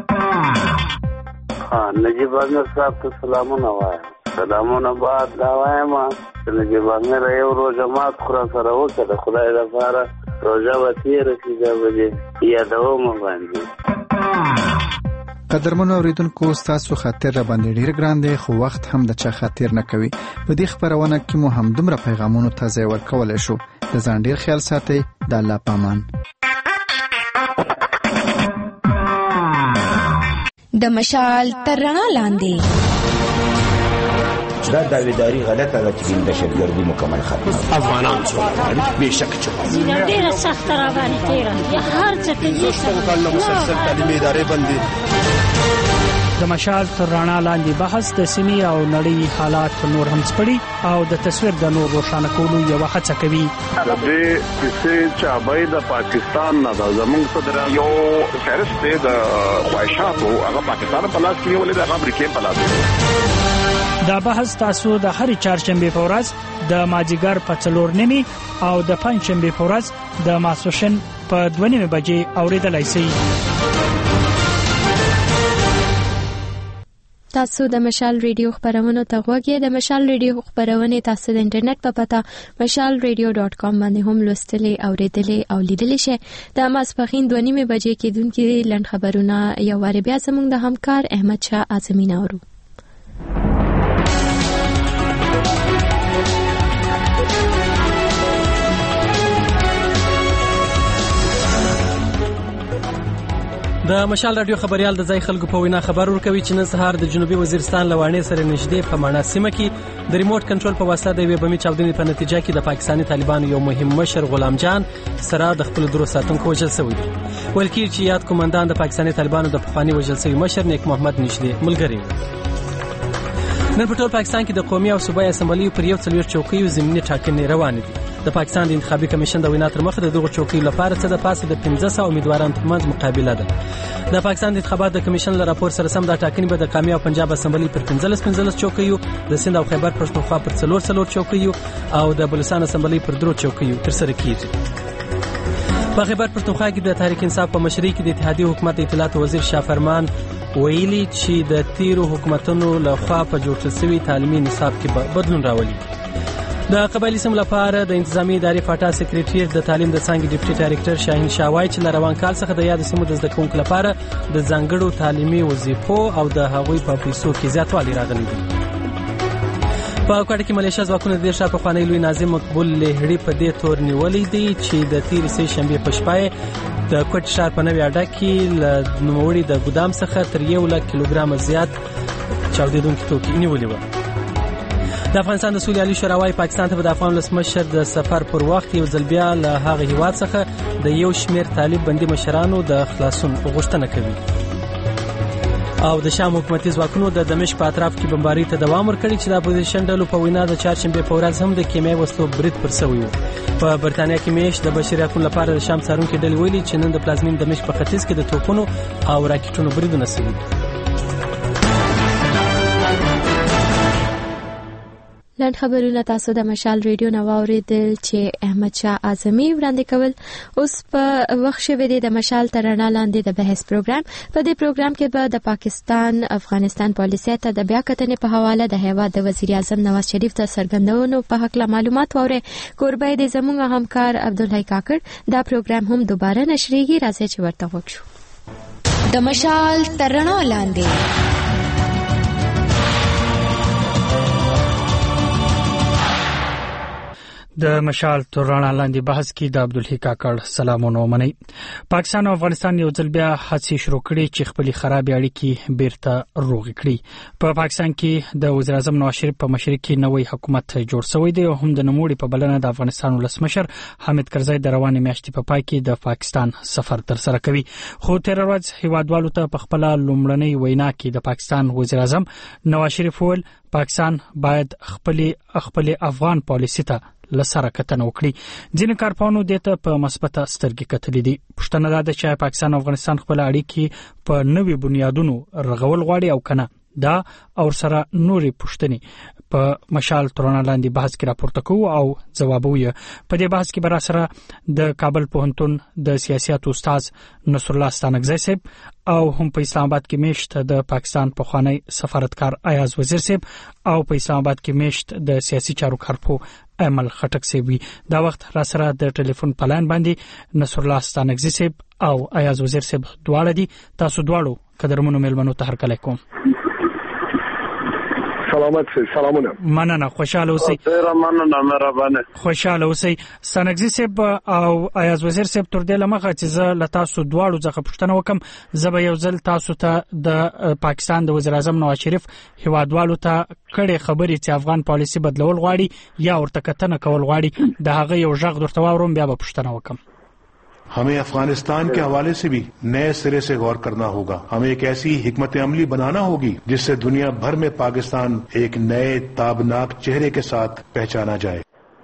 نجیب امیر صاحب ته سلامونه وایم. سلامونه بعد دا وایم چې نجیب امیر یو روزه مات خورا سره وکړه د خدای لپاره روزه به تېره شي دا به دې یادوم باندې. قدرمنو اوریدونکو ستاسو خاطر را باندې ډیر ګران دی خو وخت هم د چا خاطر نه کوي. په دې خبرونه کې مو هم دومره پیغامونو ته ځای ورکولای شو. د ځان ډیر خیال ساتئ. د الله پامان. د مشال تر رڼا لاندې دا داویداری غلطه ده چې دهشتګردي مکمل ختمه افغانان څو بهشکه چې ډیره سخت را باندې تیره یا هر څه کې مکمل مسلسل تعلیمي ادارې بندي. د مشال تر رڼا لاندې بحث د سیمې او نړۍ حالات نور هم سپړي او د تصویر د نور روښانه کولو یو هڅه کوي. د دې کیسې چابای د پاکستان نه د زمونږ صدر یو فهرست د خواهشاتو هغه پاکستان په لاس کې ولې د امریکا په لاس. دا بحث تاسو د هر چهارشنبه په ورځ د مازیګر په 4:30 او د پنځشنبه په ورځ د ماسوشن په 2:30 بجې اوریدلای شئ. تاسو د مشال ریډیو خبرونه ته غوږی. د مشال ریډیو خبرونه تاسو د انټرنیټ په پتا mashalradio.com باندې هم لوستلې اوریدلې او لیدلې شئ. د ماسپخین 2:30 بجې کې دونکو لند خبرونه یو واره بیا زموږ د همکار احمد شاه اعظمي نورو. د مشال رادیو خبريال د ځای خلکو په وینا خبر ورکوي چې نن سهار د جنوبي وزیرستان لوانې سره نږدې په مانا سیمه کې د ریموټ کنټرول په واسطه د یوې بمي چاودنې په نتیجه کې د پاکستاني طالبانو یو مهم مشر غلام جان سره د خپل درو ساتونکو وژل شوی دی. ویل کېږي چې یاد قومندان د پاکستاني طالبانو د پخواني وژل شوی مشر نیک محمد نږدې ملګری و. نن په ټول پاکستان کې د قومي او صوبایي اسمبلیو پر 40 چوکیو ضمني ټاکنې روانې دي. د پاکستان د انتخابي کمیشن د وینا تر مخه د دغو چوکیو لپاره څه د پاسه د 1500 امیدوارانو ترمنځ مقابله ده. د پاکستان د انتخاباتو د کمیشن له راپور سره سم د ټاکنې به د قومي او پنجاب اسمبلی پر 15 چوکیو، د سند او خیبر پښتونخوا پر 4 چوکیو او د بلوچستان اسمبلی پر 3 چوکیو ترسره کیږي. په خیبر پښتونخوا کې د تحریک انصاف په مشرۍ کې د اتحادیې حکومت د اطلاعات وزیر شاه فرمان ویلي چې د تیرو حکومتونو له خوا په جوړ شوي تعلیمي نصاب کې بدلون راولي. د قبایلی سیمو لپاره د انتظامی ادارې فاټا سکریټریټ د تعلیم د څانګې ډیپټي ډایرکټر شاهین شاوای چې روان کال څخه د یاد سیمو د زده کوونکو لپاره د ځانګړو تعلیمي وظیفو او د هغوی په پیسو کې زیاتوالی راغلی دی. په کوټه کې ملیشیا ځواکونو د ښار په خوانی لوی ناظم مقبول لهړي په دې تور نیولې دي چې د تیر سه شنبه په شپه د کوټ شهر په نوې اډه کې ل نوموړي د ګودام څخه تر 1 کیلوګرام زیات چاودیدونکي توکي نیولې و. د افغانستان د سولې عالی شورا پاکستان ته د افغان ولسمشر د سفر پر وخت یو ځل بیا له هغه هیواد څخه د یو شمېر طالب بندي مشرانو د خلاصون غوښتنه کوي. او د شام حکومتي ځواکونو د دمشق په اطراف کې بمباري ته دوام ورکړي چې د اپوزیشن ډلو په وینا د چهارشنبه په ورځ هم د کیمیاوي وسلو برید پر شوی و. په برتانیا کې میاشت د بشري حقوقو لپاره د شام څارونکو ډلې ویلي چې نن د پلازمین دمشق په ختیځ کې د توپونو او راکټونو بریدونه شوي. لاند خبرونه تاسو د مشال ریډیو نو اوریدل چې احمد شاه اعظمي وړاندې کول. اوس په وخت شوه د مشال ترانه لاندې د بحث پروګرام. په دې پروګرام کې به د پاکستان افغانستان پالیسۍ ته د بیا کتنې په حواله د هیواد د وزیر اعظم نواز شریف د سرګندونو په حق له معلومات وره. کوربه د زموږ همکار عبدالحی کاکړ دا پروګرام هم دوباره نشریږي. راځي چې ورته وکړو. د مشال ترانه لاندې د مشال ترانه لاندې بحث کې د عبدالحی کاکړ سلامونه ومني. پاکستان او افغانستان یو ځل بیا هڅې شروع کړې چې خپل خراب اړیکې بیرته روغ کړي. په پاکستان کې د وزیر اعظم نواز شریف په مشرۍ کې نوې حکومت جوړ شوی دی او هم د نوموړي په بلنه د افغانستان ولسمشر حامد کرزی د روانې میاشتې په پای کې د پاکستان سفر تر سره کوي. خو تیر ورځ هیوادوالو ته په خپل لومړنۍ وینا کې د پاکستان وزیر اعظم نواز شریف ویل پاکستان باید خپل افغان پالیسۍ ته لسره کتنه وکړي. ځینې کارپانو دته په مثبته سترګې کتلې دي. پښتنه دا ده چې پاکستان او افغانستان خپل اړیکې په نوې بنیادونو رغول غواړي او کنه. دا او سره نورې پښتنې په مشال ترانه لاندې بحث کې راپورته کوو او ځوابوي. په دې بحث کې به سره د کابل پوهنتون د سیاست استاد نصر الله ستانکزی صاحب او هم په اسلام آباد کې میشت د پاکستان پخوانی سفارتکار ایاز وزیر صاحب او په اسلام آباد کې میشت د سیاسي چارو کارپو امل خټک صاحب. دا وخت را سره د ټلیفون پلان باندې نصر الله ستانکزی صاحب او ایاز وزیر صاحب دواړه دي. تاسو دواړو قدرمنو ملمنو ته هر کله کوم سلامت سي. سلامونه. مننه. خوشاله اوسئ. ډیر مننه. مهربانه. خوشاله اوسئ. ستانکزی صاحب او ایاز وزیر صاحب تر دې لمخه چې زه له تاسو دواړو ځخه پوښتنه وکم. زه به یو ځل تاسو ته د پاکستان د وزیر اعظم نواز شریف هیوادوالو ته کړي خبرې چې افغان پالیسي بدلول غواړي یا ورته کتنه کول غواړي د هغه یو ژغ درته واورم بیا به پوښتنه وکم. हमें अफगानिस्तान के हवाले से भी नए सिरे से गौर करना होगा. हमें एक ऐसी हिकमत अमली बनाना होगी जिससे दुनिया भर में पाकिस्तान एक नए ताबनाक चेहरे के साथ पहचाना जाए.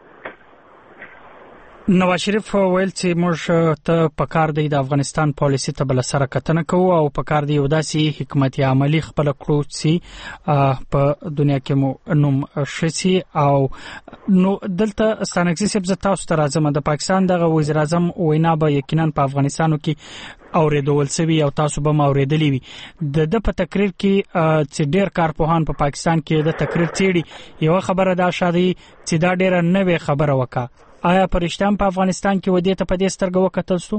نواز شریف ویل چې موږ ته پکار دی د افغانستان پالیسي ته بل سره کتنه کوو او پکار دی یو داسې حکمت عملی خپل کړو چې په دنیا کې مو نوم شي. او نو دلته ستانکزی صاحب ز تاسو ته راځم. د پاکستان د وزیر اعظم وینا به یقینا په افغانستانو کې اوریدول سوي او تاسو به اوریدلی وي. د په تقریر کې چې ډیر کارپوهان په پاکستان کې د تقریر چیرې یو خبره دا شادي چې دا ډیره نوې خبره وکړه. آیا پرشتام په افغانستان کې ودی ته په دې سترګه وکتل سو؟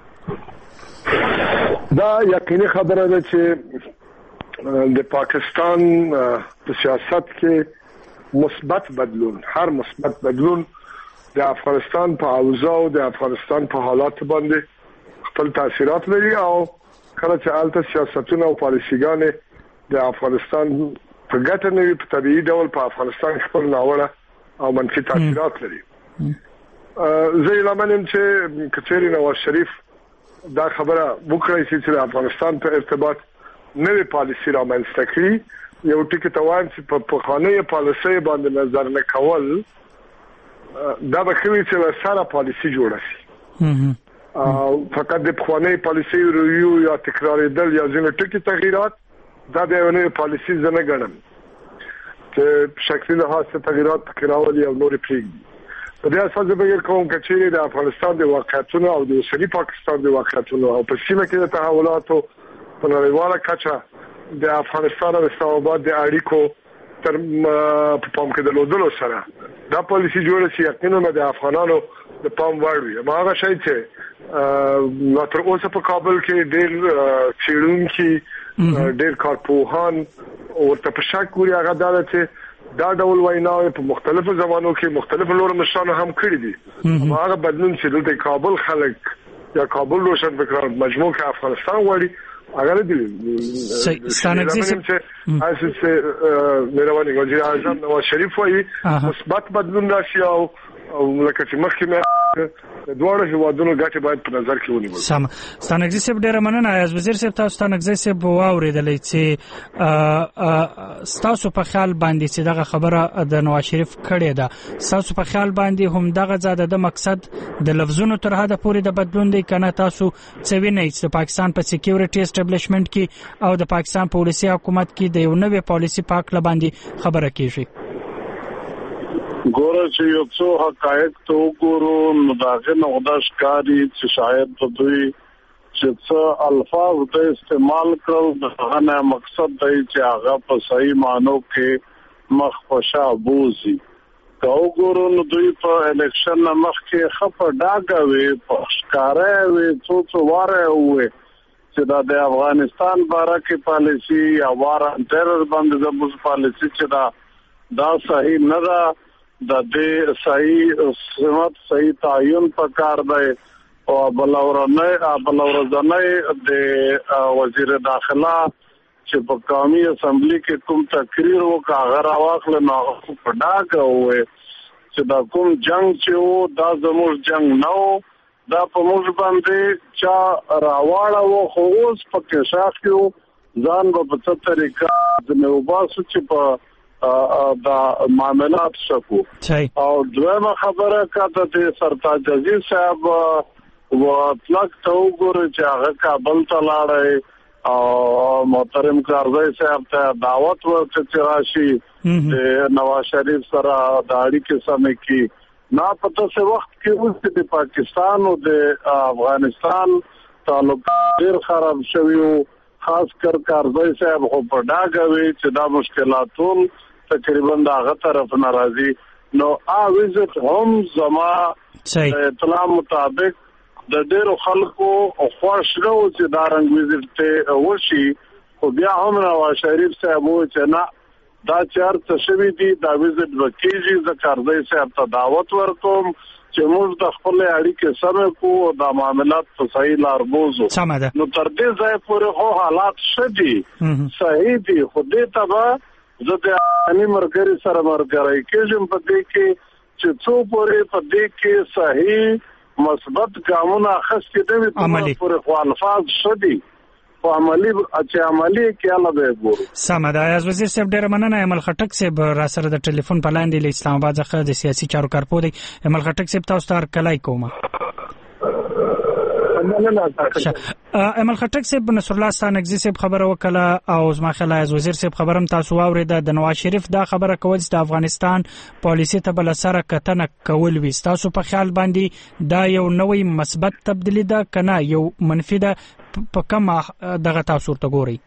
دا یقیني خبره ده چې د پاکستان په سیاست کې مثبت بدلون، هر مثبت بدلون د افغانستان په اوضاع او د افغانستان په حالات باندې خپل تاثیرات لري او کله چې الته سیاستونه او پالیسيګانې د افغانستان په ګټه نه وي په طبيعي ډول په افغانستان کې خپل ناوړه او منفي تاثیرات لري. زه لمنم چې کچېری نواز شریف دا خبره وکړي چې د افغانستان په ارتباط نوې پالیسي رامنځته کړي. یو ټکی ته وایم چې په پخوانۍ پالیسي باندې نظر نه کول دا به کوي چې سره پالیسي جوړه شي. فقط د پخوانۍ پالیسي ریویو یا تکرارېدل یا ځینې ټکی تغیرات دا د یو نوې پالیسي زنه ګڼم چې شکلي لحاظ تغیرات تکرارول یا نور پریږدي. په دې اساس به کوم چې د افغانستان د واقعیتونو او د اوسنی پاکستان د واقعیتونو او په سیمه کې د تحولاتو په نړیواله کچه د افغانستان او اسلام آباد د اړیکو تر پام کې د لودلو سره دا پالیسي جوړه شي یقینا د افغانانو د پام وړ وي. هغه شی چې تر اوسه په کابل کې ډېر چیرونکي ډېر کارپوهان او تپشک کوي هغه چې دا ډول ویناوې په مختلفو زمانو کې مختلف لور مشرانو هم کړی دي. هغه بدلون چې د کابل خلک یا کابل روشن فکران مجموع کې افغانستان وړي هغه دي ستانګزي چې اساس مهرباني وزیر اعظم نواز شریف وايي مثبت بدلون راشي او لکه چې مخکې دوه هیوادونو ګټه باید په نظر کې ونیول. سم ستانګزي صاحب ډیر مننه. از وزیر صاحب تاسو ستانګزي صاحب واوریدلې چې تاسو په خیال باندې چې دغه خبره د نواز شریف کړې ده تاسو په خیال باندې هم دغه زاده د مقصد د لفظونو تر حده پورې د بدلون دی کنه تاسو څه وینئ چې پاکستان په سکیورټي اسټابلیشمنت کې او د پاکستان پالیسي حکومت کې د یو نوې پالیسي پاک لباندې خبره کیږي؟ ګوره چې یو څو حقایق ته وګورو نو داغه نودا ښکاری چې شاید په دوی چې څه الفاظ د استعمال کړو دغه نه مقصد دی چې هغه په صحیح معنی کې مخفشا بوزي. که وګورو نو دوی په الیکشن مخکې خپه ډاګوي په ښکارا وي څو واره وي چې د افغانستان باره کې پالیسي یا واره ترور باندې د پالیسي چې دا صحیح نه ده د دې صحیح سمت صحیح تعین پکار دی او بلورنه د وزیر داخله چې په قومي اسمبلی کې کوم تقریر وکړ هغه راوخل نو په ډاګه وې چې دا کوم جنگ چې وو دا زموږ جنگ نه دا په موږ باندې چا راواړه وو خو اوس په کې شاخیو ځان په څه طریقه د نوباسو چې په دا معاملات شکو. او دویمه خبره کاته د سرتاج عزیز صاحب وطلق ته وګورئ چې هغه کابل ته لاړی او محترم کارزی صاحب ته دعوت ورکړ چې راشي د نواز شریف سره د اړیکې سمې کې نه پته څه وخت کې اوس د پاکستان او د افغانستان تعلق ډېر خراب شوی او خاص کر کارزی صاحب خو په ډاګوي چې دا مشکلات ټول تقریبا دغه طرف ناراضي نو وزټ هم زما اطلاع مطابق د ډېرو خلکو خوښ نو چې دا رنګ وزټ ته وشي خو بیا هم نواز شریف صاحب و چې نه دا چارته شوی دي دا وزټ وکیږي د کارزی صاحب ته دعوت ورکوم چې موږ د خپل اړیکې سره کو دا معاملات په صحیح لار بوزو. نو تر دې ځای پورې خو حالات شدي صحیح دي خو دې تبا زه د اني مرګري سره مرګري کېږم په دې کې چې څو پورې په دې کې صحیح مثبت ګامونه اخستې دي پورې خو الفاظ شدي په عملی کې الله به ګورو. سمه ده. از وزیر صاحب ډیر مننه. امل خټک صاحب را سره د ټلیفون په لاندې له اسلام آباد څخه د سیاسي چارو کارپو دی. امل خټک صاحب تاسو ته کلای کومه. امل خټک صاحب نصر الله ستانګزي صاحب خبره وکړه او زما خیال از وزیر صاحب خبرم تاسو واوریده د نواز شریف دا خبره کول چې د افغانستان پالیسي ته بل سره کتنه کول وي تاسو په خیال باندې دا یو نوې مثبت تبدیلی ده کنه یو منفي ده په کومه دغه تاسو ته ګوري؟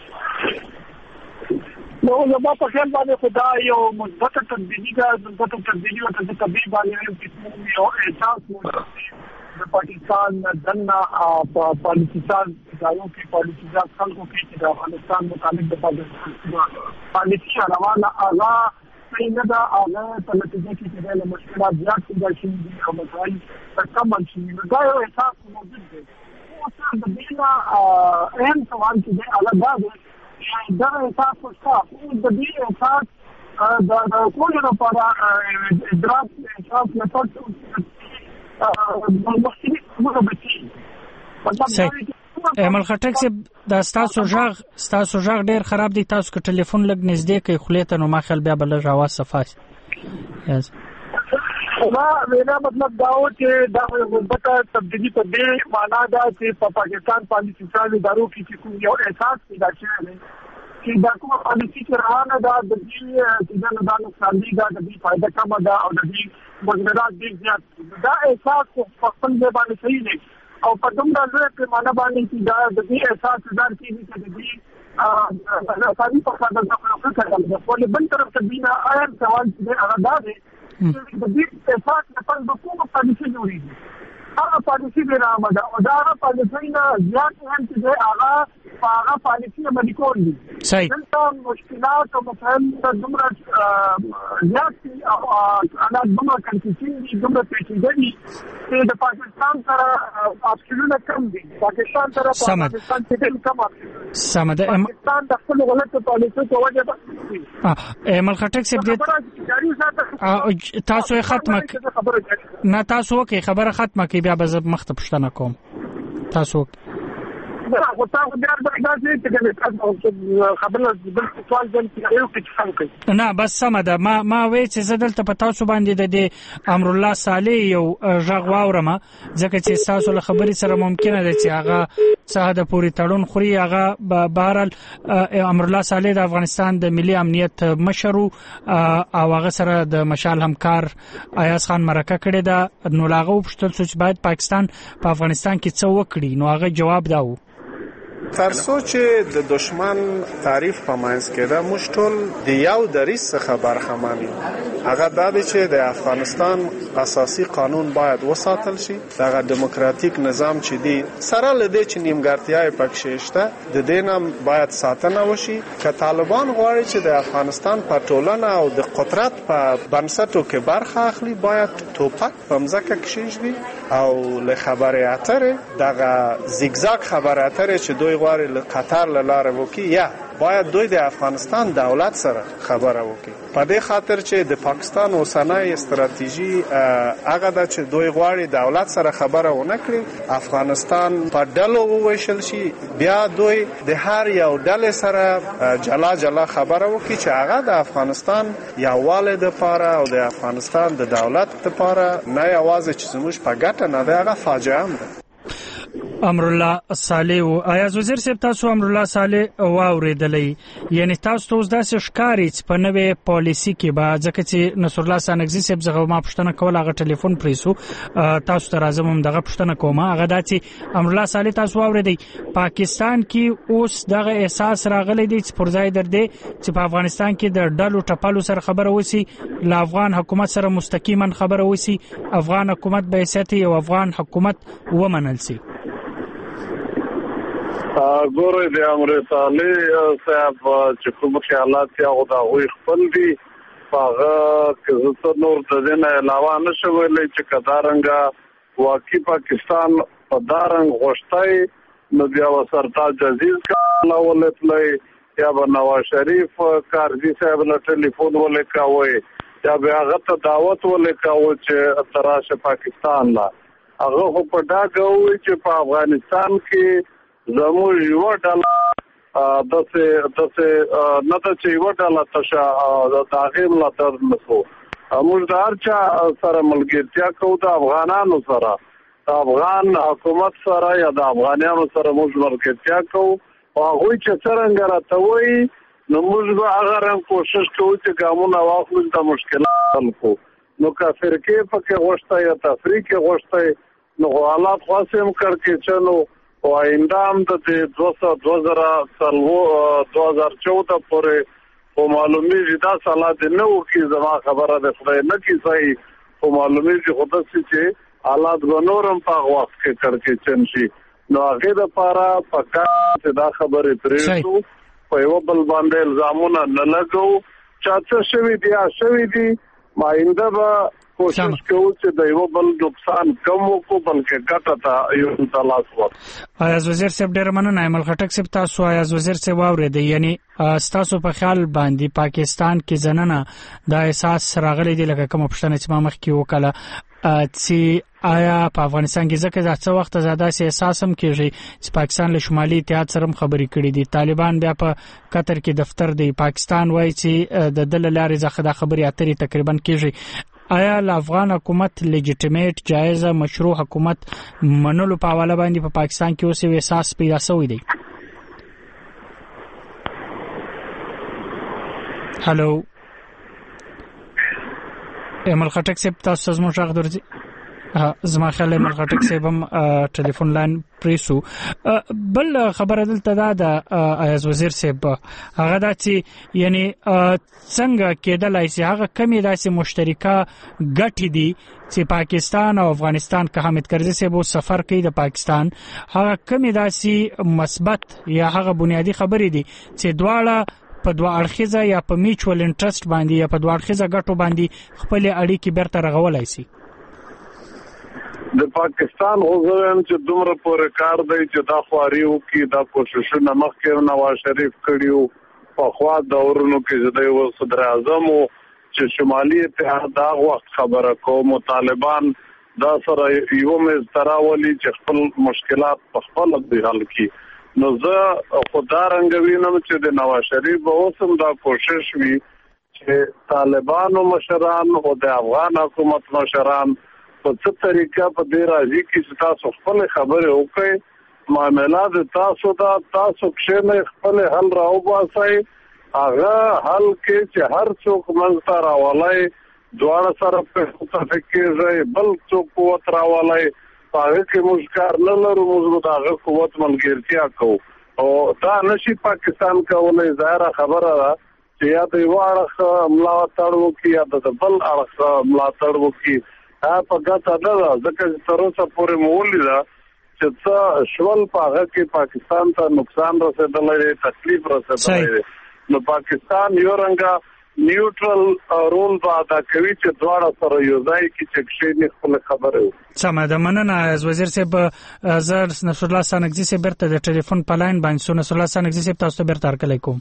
نو زما په خیال باندې خدا یو مثبت تبدیلی ده مثبت تبدیلی او تبدیلی باندې یو احساس د پاکستان دنه پالیسيان ځایو کې پالیسيان خلکو کې چې د افغانستان متعلق د پالیسي روانه اغا څنګه دا اغا په نتیجه کې د مشکلات زیات پیدا شي او مسایل کم شي دا یو احساس موجود دی اوس د دې نه اهم سوال چې دی هغه دا دی دا احساس وشته د دې احساس د ټولو لپاره ادراک احساس میثود مختلف څه امل خټک صاحب دا ستاسو ژغ ډیر خراب دی تاسو که ټلیفون لګ نږدې کوي خولې ته نو ما خیال بیا بل اواز صفاس میرا مطلب دا و چې دا مثبت تبدیلی په دې معنا دا چې په پاکستان پالیسي سره ادارو کې چې کوم یو احساس پیدا شوی دی چې دا کومه پالیسي چې روانه ده د دې چې دا نقصان دی دا د دې فائدہ کم ده او د دې مزمرات ډېر زیات دا احساس په خپل ځای باندې صحیح دی او په دومره لوی پیمانه باندې چې دا د دې احساس ځان کېږي چې د دې افغاني په خاطر د خپل کړل په بل طرف ته بنا اړ سوال چې هغه دا دی د دې احساس په کومه پالیسي جوړیږي هغه پالیسي به رامده او دا هغه پالیسي نه زیات هم چې هغه پالیسي عملي کول دي دلته مشکلات او مسایل دومره زیات او حالات دومره کنټینټ دي دومره پیچیده دي چې د پاکستان سره اپشنونه کم دي پاکستان سره پاکستان څخه کم سمه ده پاکستان د خپل غلطه پالیسي په وجه امل خټک صاحب تاسو ختمه نه تاسو کې خبره ختمه کې بیا به مخته پښتنه کوم تاسو نه بس سمه ده ما وې چې زدلته په تاسو باندې د امر الله صالح یو ژغ واورم ځکه چې تاسو له خبرې سره ممکنه ده چې هغه څه د پوری تړون خوري هغه بهرال امر الله صالح د افغانستان د ملي امنیت مشر او هغه سره د مشال همکار ایاز خان مرکه کړی دا نو لاغه وپښتل چې باید پاکستان په افغانستان کې څه وکړي نو هغه جواب داو ترڅو چې د دشمن تعریف په مانس کې دا مشټول د یو دریس څخه برخمن هغه د دې چې د افغانستان اساسي قانون باید وساتل شي دغه دیموکراتیک نظام چې دی سره لدې چې نیمګړتیاي پکې شته د دینم باید ساتنه وشي که طالبان غواړي چې د افغانستان په ټولنه او د قدرت په بنسټو کې برخه اخلي باید توپک په مځکه کېږي او له خبرې اترې دغه زیګزاګ خبرې اترې چې دوی غواړي له قطر له لارې وکړي یا باید دوی د افغانستان دولت سره خبره وکړي په دې خاطر چې د پاکستان اوسنۍ استراتیژي هغه ده چې دوی غواړي دولت سره خبره ونه کړي افغانستان په ډلو وویشل شي بیا دوی د هر یو ډلې سره جلا خبره وکړي چې هغه د افغانستان یووالی لپاره او د افغانستان د دولت لپاره نه یوازې چې زموږ په ګټه نه ده هغه فاجعه هم ده امر الله صالح ایاز وزیر صاحب تاسو امر الله صالح واوریدلې یعنی تاسو ته داسې ښکاری چې په نوې پالیسي کې به ځکه چې نصر الله سانګزي صاحب زغه ما پښتنه کول هغه ټلیفون پریسو تاسو ته راځم دغه پښتنه کوم هغه داسې امر الله صالح تاسو واوریدئ پاکستان کې اوس دغه احساس راغلی دی چې پرځای درده چې په افغانستان کې د ډلو ټپالو سره خبره وسی ل افغان حکومت سره مستقیما خبره وسی افغان حکومت به سیاست او افغان حکومت ومنل سي ګوره د امر صالح صاحب چې کوم خیالات یې او دا وي خپل دي هغه که زه نور د دې نه علاوه نشم ویلای چې کدارنګا واقعي پاکستان په دارنګ غوښتای نو بیا وسرتاج عزیز کله ولتلای یا نواز شریف کارزي صاحب له ټلیفون ولیکاوي یا بیا هغه ته دعوت ولیکاو چې تراشه پاکستان لا هغه په دا کوي چې په افغانستان کې زموږ یو ډله دسه نه ته چې یو ډله تشه د تاغیم لا تر نسو موږ د هرچا سره ملګرتیا کوو د افغانانو سره د افغان حکومت سره یا د افغانانو سره موږ ملګرتیا کوو او هغه چې څنګه راټوي نو موږ به هغه رنګ کوشش کوو چې ګامونه واخلو د مشکلات حل کو نو کافر کې پکې غوښته یا تفریق کې غوښته نو حالات خاصم کړکې چنو او اندام د 2014 پورې په معلومي جدا سالات نه وکي زما خبره ده خدای نه کی صحیح په معلومي چې خدای چې حالات بنورم په وخت کې کړکې چنشي نو هغه د پاره پکا چې دا خبره پرېږدو په یو بل باندې الزامونه نه لګو چاته شوی دی ما اینده به کوشش کوو چې د یو بل نقصان کم وکړو بلکې ګټه ته یو تلاش وکړو. ایاز وزیر صاحب ډېر مننه. ایمل خټک صاحب تاسو ایاز وزیر صاحب واورېدئ، یعنی ستاسو په خیال باندې پاکستان کې زننه دا احساس راغلی دی لکه کوم پښتنه چې ما مخکې وکړه چې آیا په افغانستان کې ځکه دا څه وخت زیاده سي احساس هم کېږي چې پاکستان له شمالي اتحاد سره خبرې کړې دي، طالبان بیا په قطر کې دفتر دی، پاکستان وایي چې د دل لارې ځخه د خبرې اترې تقریبا کېږي. آیا له افغان حکومت لیجیټیمیټ جایزه مشروع حکومت منلو په حواله باندې په پاکستان کې اوس یو احساس پیدا شوی دی؟ هلو ایمل خټک صاحب تاسو زموږ غږ درځي؟ زما خیال ایمل خټک صاحب هم ټلیفون لاین پریسو. بل خبره دلته دا د ایاز وزیر صاحب هغه دا چې یعنی څنګه کېدلای شي هغه کمی داسې مشترکه ګټې دي چې پاکستان او افغانستان که حامد کرزي صاحب سفر کوي د پاکستان هغه کمی داسې مثبت یا هغه بنیادی خبرې دي چې دواړه په دوه اړخیزه یا په میچوال انټرست باندې یا په دوه اړخیزه ګټو باندې خپل اړیکې بیرته رغولای شي. د پاکستان غوښتنه چې دومره پورې کار دی چې دا خواري وکړي، دا کوششونه مخکې نواز شریف کړیو په خوا دورونو کې زده و صدر اعظم چې شمالي اتحاد دا وخت خبره کوم طالبان دا سره یو مز تراولي چې خپل مشکلات په خپل حل کړي. نو زه خدای وینم چې د نواز شریف به اوسم دا کوشش وي چې طالبانو مشران او د افغان حکومت مشران په څه طریقه په دې راځي چې تاسو خپل خبره وکړئ، معاملات تاسو دا تاسو کې خپل حل راوباسئ، هغه حل کې چې هر څوک منځ ته راولای دواړه سره په تفکر بل څوک قوت راولای هغه کې موږ کار نه لرو، موږ د هغه قوت ملګرتیا کوو او دا نشي پاکستان کولای. ظاهره خبره ده چې یا د یو اړخ ملاتړ وکړي یا د بل اړخ ملاتړ وکړي. په ګټه نه ده ځکه چې تر اوسه پورې مو ولیده چې څه شول په هغه کې پاکستان ته نقصان رسېدلی دی، تکلیف رسېدلی دی. نو پاکستان یو رنګه نیوټرل رول به ادا کوي چې دواړه سره یو ځای کې چې کښېني خپل خبرې وکړي. سمه ده، مننه ایاز وزیر صاحب. زه نصر الله سانګزي صاحب بیرته د ټلیفون په لاین باندې نصر الله سانګزي صاحب تاسو ته بیرته هرکلی کوم.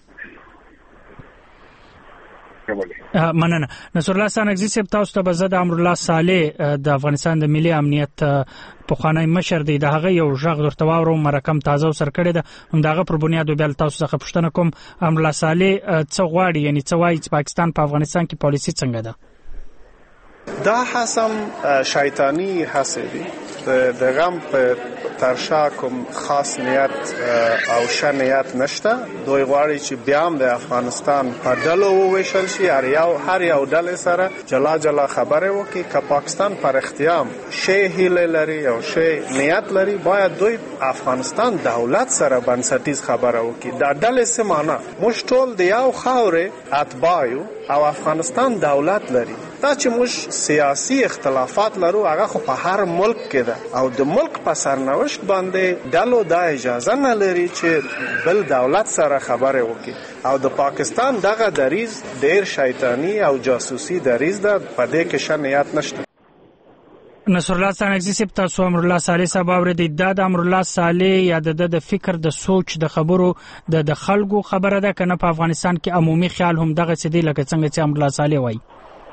مننه. نصر الله سانګزي صاحب تاسو ته به زه د امرالله صالح د افغانستان د ملي امنیت پخوانی مشر دی د هغه یو غږ درته واورم مرکم تازه سر کړی ده همدغه پر بنیاد بیا تاسو څخه پوښتنه کوم. امرالله صالح څه غواړي، یعنی څه وایي چې پاکستان په افغانستان کې پالیسي څنګه ده؟ دا حسم شیطانی هستی د غم په ترشا کوم خاص نیت او ښه نیت نشته. دوی غواړي چې بیا هم د افغانستان په ډلو وویشل شي، هر یو ډلې سره جلا جلا خبرې وکړي. که پاکستان پر اختیام شی هیله لري او شی نیت لري باید دوی افغانستان دولت سره بنسټیز خبره وکړي. دا ډلې څه معنا؟ موږ ټول د یو خاورې اتباع یو او افغانستان دولت لري. دا چې موږ سیاسي اختلافات لرو هغه خو په هر ملک کې ده او د ملک په سرنوشت باندې ډلو دا اجازه نه لري چې بل دولت سره خبرې وکړي او د پاکستان دغه دریز ډیر شیطانی او جاسوسي دریز ده، په دې کې ښه نیت نشته. نصر الله سانګزي صاحب تاسو امرالله صالح صاحب اورېدئ. دا د امرالله صالح یا د فکر د سوچ د خبرو د خلکو خبره ده که نه په افغانستان کې عمومي خیال هم دغه څه دی لکه څنګه چې امرالله صالح وایي؟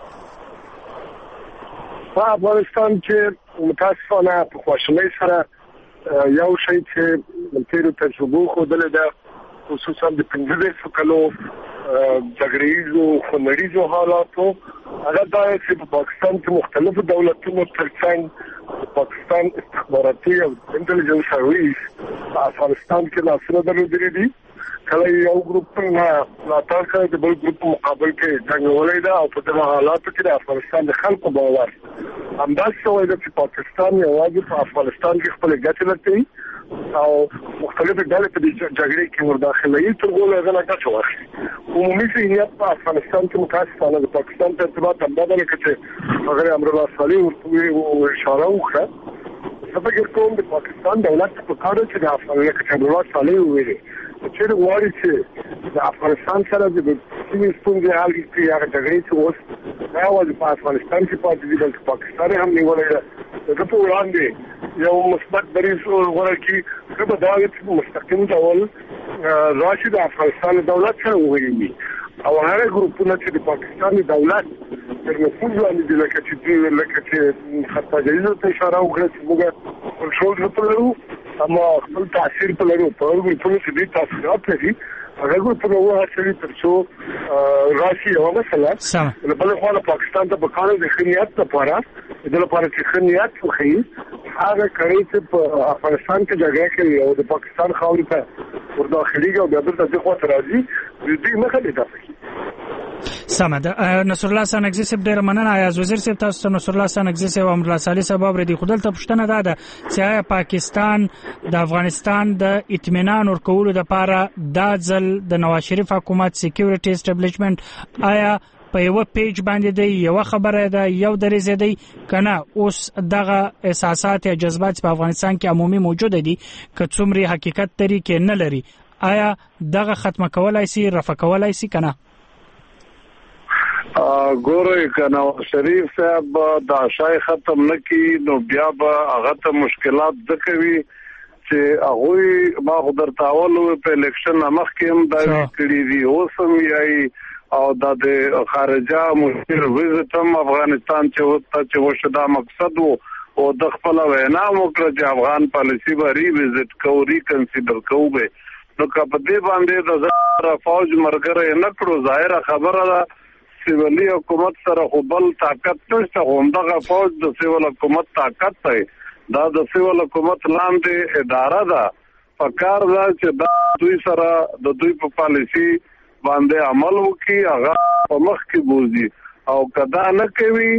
په افغانستان کې متاسفانه په خواشینۍ سره یو شی چې تیرو تجربو ښودلې ده خصوصا د 15 کلو جګړیزو خونړیزو حالاتو هغه دا چې په پاکستان کې مختلفو دولتونو ترڅنګ پاکستان استخباراتي او انټيليجنس سرویس په افغانستان کې لاسونه درلودلي دي. کله یو ګروپ نه ملاتړ کوي د بل ګروپ مقابل کې جنګولای دا او په دغه حالاتو کې د افغانستان د خلکو باور همداسې وایي چې پاکستان یوازې په افغانستان کې خپل ګټې لټوي او مختلفې ډلې په دې جګړې کې ورداخلوي تر څو هغه نه ګټه واخلي. عمومي ذهنیت په افغانستان کې متاسفانه د پاکستان په ارتباط همدا ده چې هغه امرالله صالح ورته اشاره وکړه. زه فکر کوم د پاکستان دولت په کار چې د افغانستان امرالله صالح ویلي چې غواړي چې د افغانستان سره د سیمې ستونزې حل کړي هغه جګړې چې اوس نه یوازې په افغانستان کې پاتې دي بلکې پاکستان هم نیولې ده د په وړاندې یو مثبت دریځ غوړه کړي چې په دا کې مستقیم ډول راشي د افغانستان دولت سره وویني او هغه ګروپونه چې د پاکستاني دولت تر نفوذ لاندې دي لکه چې خطا جریزو ته اشاره وکړه چې موږ کنټرول په لرو اما خپل تاثیر په لرو په ګروپونو چې دي تاثیرات لري هغه ګروپونه وهڅوي تر څو راشي یو مثلا بل خو پاکستان ته په کار د خنیات لپاره د لپاره چې خنیات وخی هغه کوي چې په افغانستان کې جګړه کوي او د پاکستان خاورې ته ورداخليږي او بیا د دې خوا راځي د دې مخه لیدل سمه ده. نصر الله سانګزي صاحب ډیر مننه. ایاز وزیر صاحب تاسو ته نصر الله سانګزي صاحب او امر الله صالح صاحب اوریدي خپل ته پښتنه ده چې آیا پاکستان د افغانستان د اطمینان ورکولو لپاره د ځل د نواز شریف حکومت سکیورټي اسټابلیشمنت آیا په یو پیج باندې دی یو خبره ده یو درې دی کنه اوس دغه احساسات یا جذبات په افغانستان کې عمومي موجود دي که څومره حقیقت طریقې نه لري آیا دغه ختمه کولای شي رفع کولای شي کنه ګورې کنه شریف صاحب دا شای ختم نکي نو بیا به هغه ته مشکلات ذکروي چې هغه ما خدای تعالی په الیکشن مخکې هم دا کړی دی اوسم یای او د خارجه مشیر وزټم افغانستان چې وشدا مقصد وو او د خپل وینا وکړه چې افغان پالیسی به ری وزټ کوي کنسیډر کوي نو کله دې باندې د زړه فوج مرګره نه کړو ظاهره خبره ده سیولی حکومت سره خو بل طاقت نشته همدغه فوج د سیول حکومت طاقت دی دا د سیول حکومت لاندې اداره ده پکار ده چې دا دوی سره د دوی په پالیسی باندې عمل وکړي هغه په مخ کې بوزي او کدا نه کوي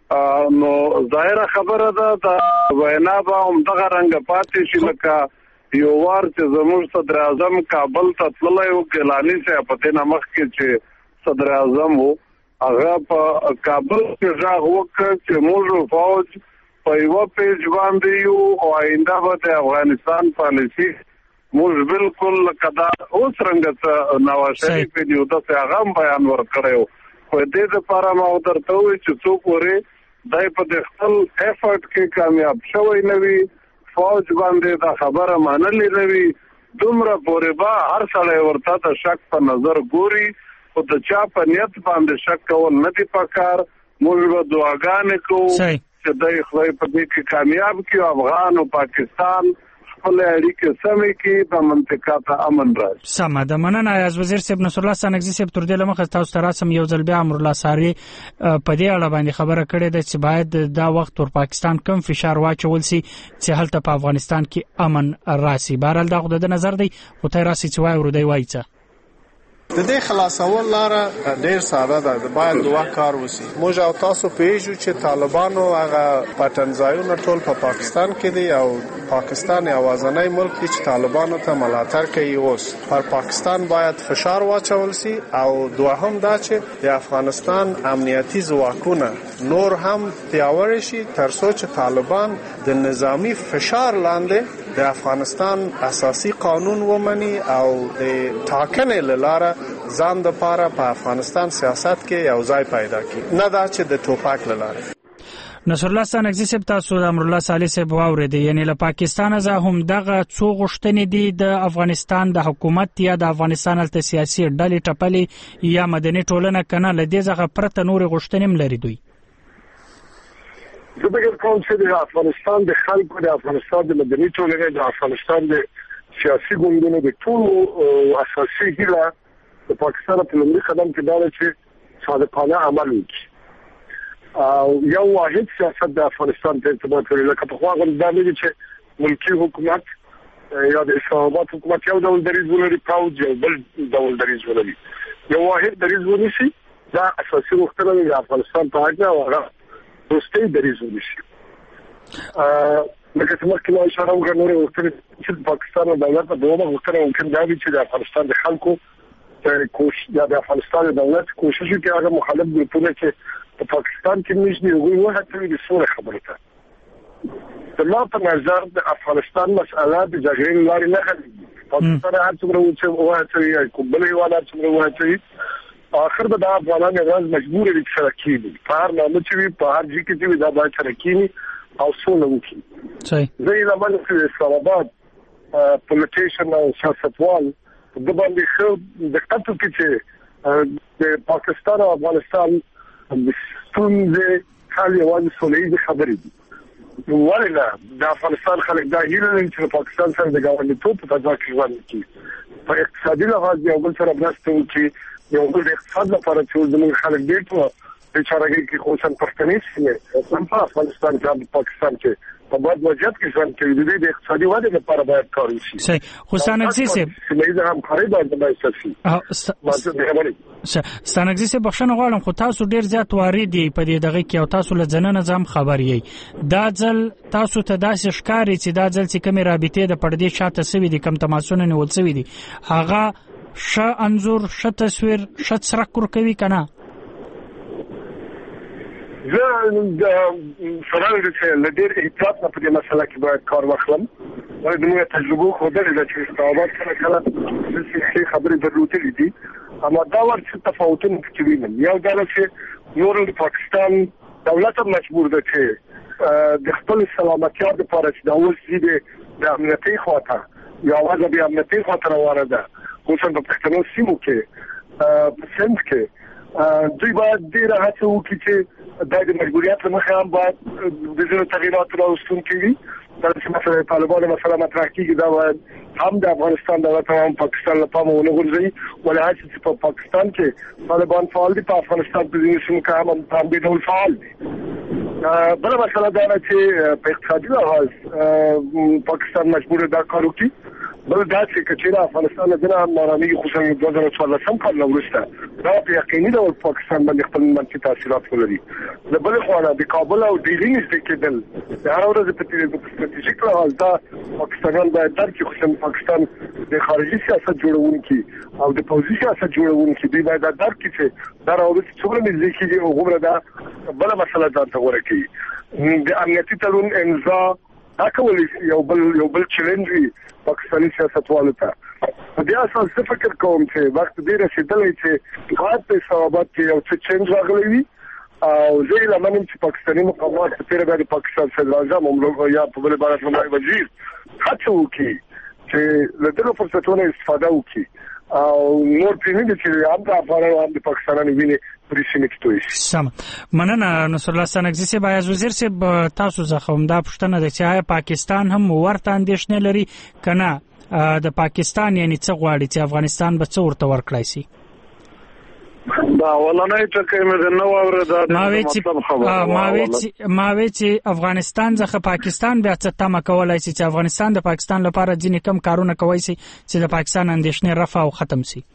نو ظاهره خبره ده د وینا به همدغه رنګ پاتې شي لکه یو وار چې زموږ صدر اعظم کابل ته تللی و ګیلاني صاحب په دې مخ کې چې صدر اعظم وو هغه په کابل کې ځاغ وکړ چې موږ فوج په یو پیج باندې یو او آینده به د افغانستان پالیسی موږ بالکل کدا اوس رنګ نواز شریف دی او د هغه بیان ورکړیو خو دې لپاره ما درته وی چې څوک وره دای په خپل افورت کې کامیاب شوی نه وي فوج باندې دا خبره منلې نه وي دومره پورې با هر سړی ورته د شک په نظر ګوري او د چا په نیت باندې شک کول نه دی پکار موږ به دعاګانې کوو چې دای خدای په دې کې کامیاب کړي افغان او پاکستان خپل اړیکې سمې کړي په منطقه ته امن راځي. سمه ده مننه. ایاز وزیر صاحب نصر الله سانګزي صاحب تر دې لمخه تاسو ته راسم یو ځل بیا امر الله صالح په دې اړه باندې خبره کړې ده چې باید دا وخت ور پاکستان کم فشار واچول سي چې هلته په افغانستان کې امن راسي. بهرحال دا خو د نظر دی خو ته راسي چې وای ورودی وای څه د دې خلاصول لاره ډیر ساده ده باید دوه کار وسی موږ او تاسو پیژو چې طالبانو هغه پټنځایونه ټول په پاکستان کې دي او پاکستان یوازینی ملک دی چې طالبانو ته ملاتړ کوي اوس پر پاکستان باید فشار واچول سي او دوهم دا چې د افغانستان امنیتي ځواکونه نور هم پیاوړي شي تر څو چې طالبان د نظامی فشار لاندې د افغانستان اساسي قانون ومني او د ټاکنې لاره ځان د پاره په افغانستان سیاست کې یو ځای پیدا کړي نه دا چې د ټوپک لاره. نصر الله سانګزي صاحب تاسو د امر الله صالح صاحب واورید یعنی له پاکستان زه هم دغه څو غشتنې دي د افغانستان د حکومت یا د افغانستان الته سیاسي ډلې ټپلې یا مدني ټولنه کنه لدې ځغه پرته نور غشتنې لري دوی. زه فکر کوم چې د افغانستان د خلکو د افغانستان د مدني ټولنې د افغانستان د سیاسي ګوندونو د ټولو اساسي هیله د پاکستان په لومړي قدم کې دا چې صادقانه عمل وکړي او یو واحد سیاست د افغانستان ته ارتباط لري لکه په خوا غوښتل دا نه چې ملکی حکومت یا د اسلام آباد حکومت یو ډول دریځ ولري پاوځ یو بل ډول دریځ ولري یو واحد دریځ ونیسي دا اساسي غوښتنه د افغانستان په اړه او دوستي دریځ ونیسي لکه څنګه چې ما اشاره وکړه نور غوښتنې چې پاکستان او دولت په دوه غوښتنه ممکن دا وي چې د افغانستان د خلکو یا د افغانستان دولت کوشش کوي هغه مخالف ګروپونه چې په پاکستان کې نشي وګوري وهڅوي د سوره خبره ده. د ما په نظر د افغانستان مسأله د جګړې لارې نه حل پاکستان هر څومره وهڅوي کومبل هیواد هر څومره وهڅوي اخر به د افغانانو غاز مجبور دي چې سره کېږي په هر نامه چې وي په هر ځای کې چې وي دا باید سره کېږي او سوله وکړي. زه یې لمن چې اسلام آباد پولیټیشن او سیاستوال د باندې ښه دقت وکړي چې د پاکستان او افغانستان د ستونزې حل یوازې سولهییزې خبرې دي. ولې د افغانستان خلک دا هیله لري چې پاکستان سره د ګاونډیتوب په فضا کې ژوند وکړي، په اقتصادي لحاظ یو بل سره مرسته وکړي، یو بل د اقتصاد لپاره چې زموږ خلک ډېر په بیچارهګۍ کې خصوصا پښتني سیمې هم په افغانستان کې هم پاکستان کې په بد وضعیت کې ژوند کوي، د دې د اقتصادي ودې لپاره باید کار وشي. صحیح. ستانګزي صاحب سیمه همکاري باید تاسیسي. ستانګزي صاحب بخښنه غواړم خو تاسو ډېر زیات وارد یې په دې دغه کې او تاسو له ځنه نظام خبر یې دا ځل تاسو ته داسې ښکاري چې دا ځل چې کومې رابطې د پردې شاته سوي دي کم تماسونه نیول سوي دي هغه ښه انځور ښه تصویر ښه څرک ورکوي که نه؟ زه سوال دې چې له ډېر احتیاط نه په دې مسله کې باید کار واخلم، ولې د موږ تجربو ښودلې ده چې اسلام آباد کله داسې خبرې درلودلې دي، اما دا ور څه تفاوتونه پکې وینم. یو دا چې نور د پاکستان دولت هم مجبور ده چې د خپل سلامتیا لپاره چې دا اوس دې د امنیتي خواته یا وضع د امنیتي خواته روانه ده خصوصا په پښتنو سیمو کې په سند کې دوی باید ډېره هڅه وکړي چې دا د مجبوریت له مخې هم باید د ځینو تغییراتو راوستونکي وي. دا چې مثلا طالبانو مسله مطرح کېږي دا باید هم د افغانستان دولت هم پاکستان له پامه ونه غورځوي، ولې هر چې په پاکستان کې طالبان فعال دي په افغانستان په ځینو سیمو کې هم په همدې ډول فعال دي. بله مسله دا ده چې په اقتصادي لحاظ پاکستان مجبور دا کار وکړي. بل دا چې کچېره افغانستان دغه نارامي خصوصا د 2014 کال نه وروسته دا په یقیني ډول پاکستان باندې خپل منفي تاثیرات ولري. د بل خوا د کابل او ډیلی نږدې کېدل د هر ورځ په ستراتیژیک لحاظ دا پاکستان باید درک کړي، خصوصا پاکستان د خارجي سیاست جوړونکي او د پوځي سیاست جوړونکي دوی باید درک کړي چې دا راوړي څومره نږدې کېږي او غوړه دا بل مسله ځان ته غوړه کوي. د امنیتي تړون امضا دا کول یو بل چیلنج وي پاکستاني سیاستوالو ته. په دې اساس زه فکر کوم چې وخت دې رسیدلی چې باید په اسلام آباد کې یو څه چینج راغلی وي او زه یې لمنم چې پاکستاني مقامات په تېره بیا د پاکستان صدراعظم یا په بل عبارت لومړی وزیر هڅه وکړي چې له دغو فرصتونو استفاده وکړي او نور پرې نه دي چې هم د افغانانو هم د پاکستانانو وینې پرې سیمې کې توی شي. سم مننه نصرالله ستانګزي صاحب. ایاز وزیر صاحب تاسو څخه همدا پوښتنه ده چې آیا پاکستان هم ورته اندېښنې لري که نه د پاکستان یعنی څه غواړي چې افغانستان به څه ورته ورکړی سي؟ دا ولنۍ ټکی مې د نو اورېده ما وی چې افغانستان څخه پاکستان بیا څه تمه کولای شي چې افغانستان د پاکستان لپاره ځینې کم کارونه کوي شي چې د پاکستان اندېښنې رفع او ختم شي.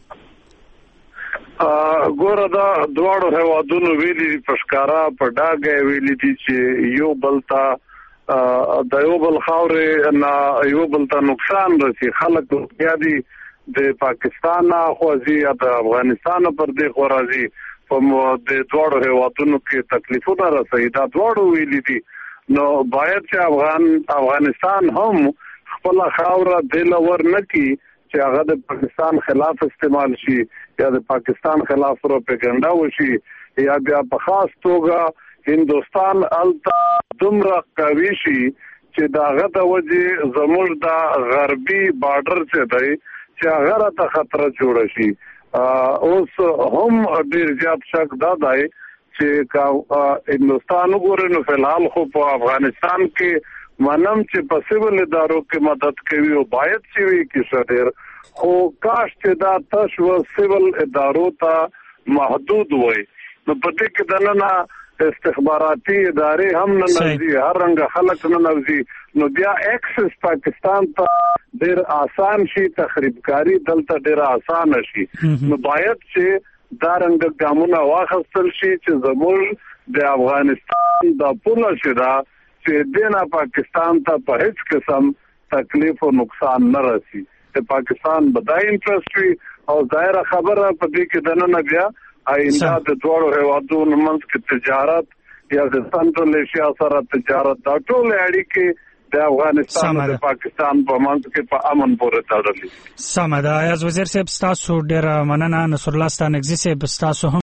ګوره دا دواړو هیوادونو ویلي په ښکارا په ډاګه ویلي دي چې یو بل ته د یو بل خاورې نه یو بل ته نقصان رسي. خلک بیا دي د پاکستان خوځي یا د افغانستان پر دې خوځي په د دواړو هیوادونو کې تکلیفونه رسي. دا دواړو ویلي دي نو باید چې افغانستان هم خپل خاوره د لور نه کی چې هغه د پاکستان خلاف استعمال شي یا د پاکستان خلاف پروپاګاندا وشي یا بیا په خاص توګه هندستان الته دومره قوي شي چې داغه د وجه زموږ د غربي بارډر څخه دی چې هغه ته خطر جوړ شي. اوس هم ډیر زیات شک دا دی چې هندستان وګورئ نو فلحال خو په افغانستان کې منم چې په سیول ادارو کې مدد کوي او باید چې وي کې ډیر خو کاش چې دا تاسو سیول ادارو ته محدود وي نو په دې کې دنه استخباراتي ادارې هم نه نوځي هر رنګ خلک نه نوځي نو بیا ایکسس پاکستان ته ډیر آسان شي تخریبکاری دلته ډیر آسان شي نو باید چې دا رنګ ګامونه واخیستل شي چې زموږ د افغانستان د پوله شدا چې دینا پاکستان ته په هیڅ قسم تکلیف او نقصان نه رسي. د پاکستان بدای انټرست وي او ظاهر خبره په دې کې دنه بیا آینده د دوړو هیوادونو منځ کې تجارت یا د سنټرل ایشیا سره تجارت دا ټول اړیکې د افغانستان او پاکستان په منځ کې په امن پورې تړلې. سمه ده. ایاز وزیر صاحب تاسو ډیر مننه. نصر الله ستانګزي صاحب تاسو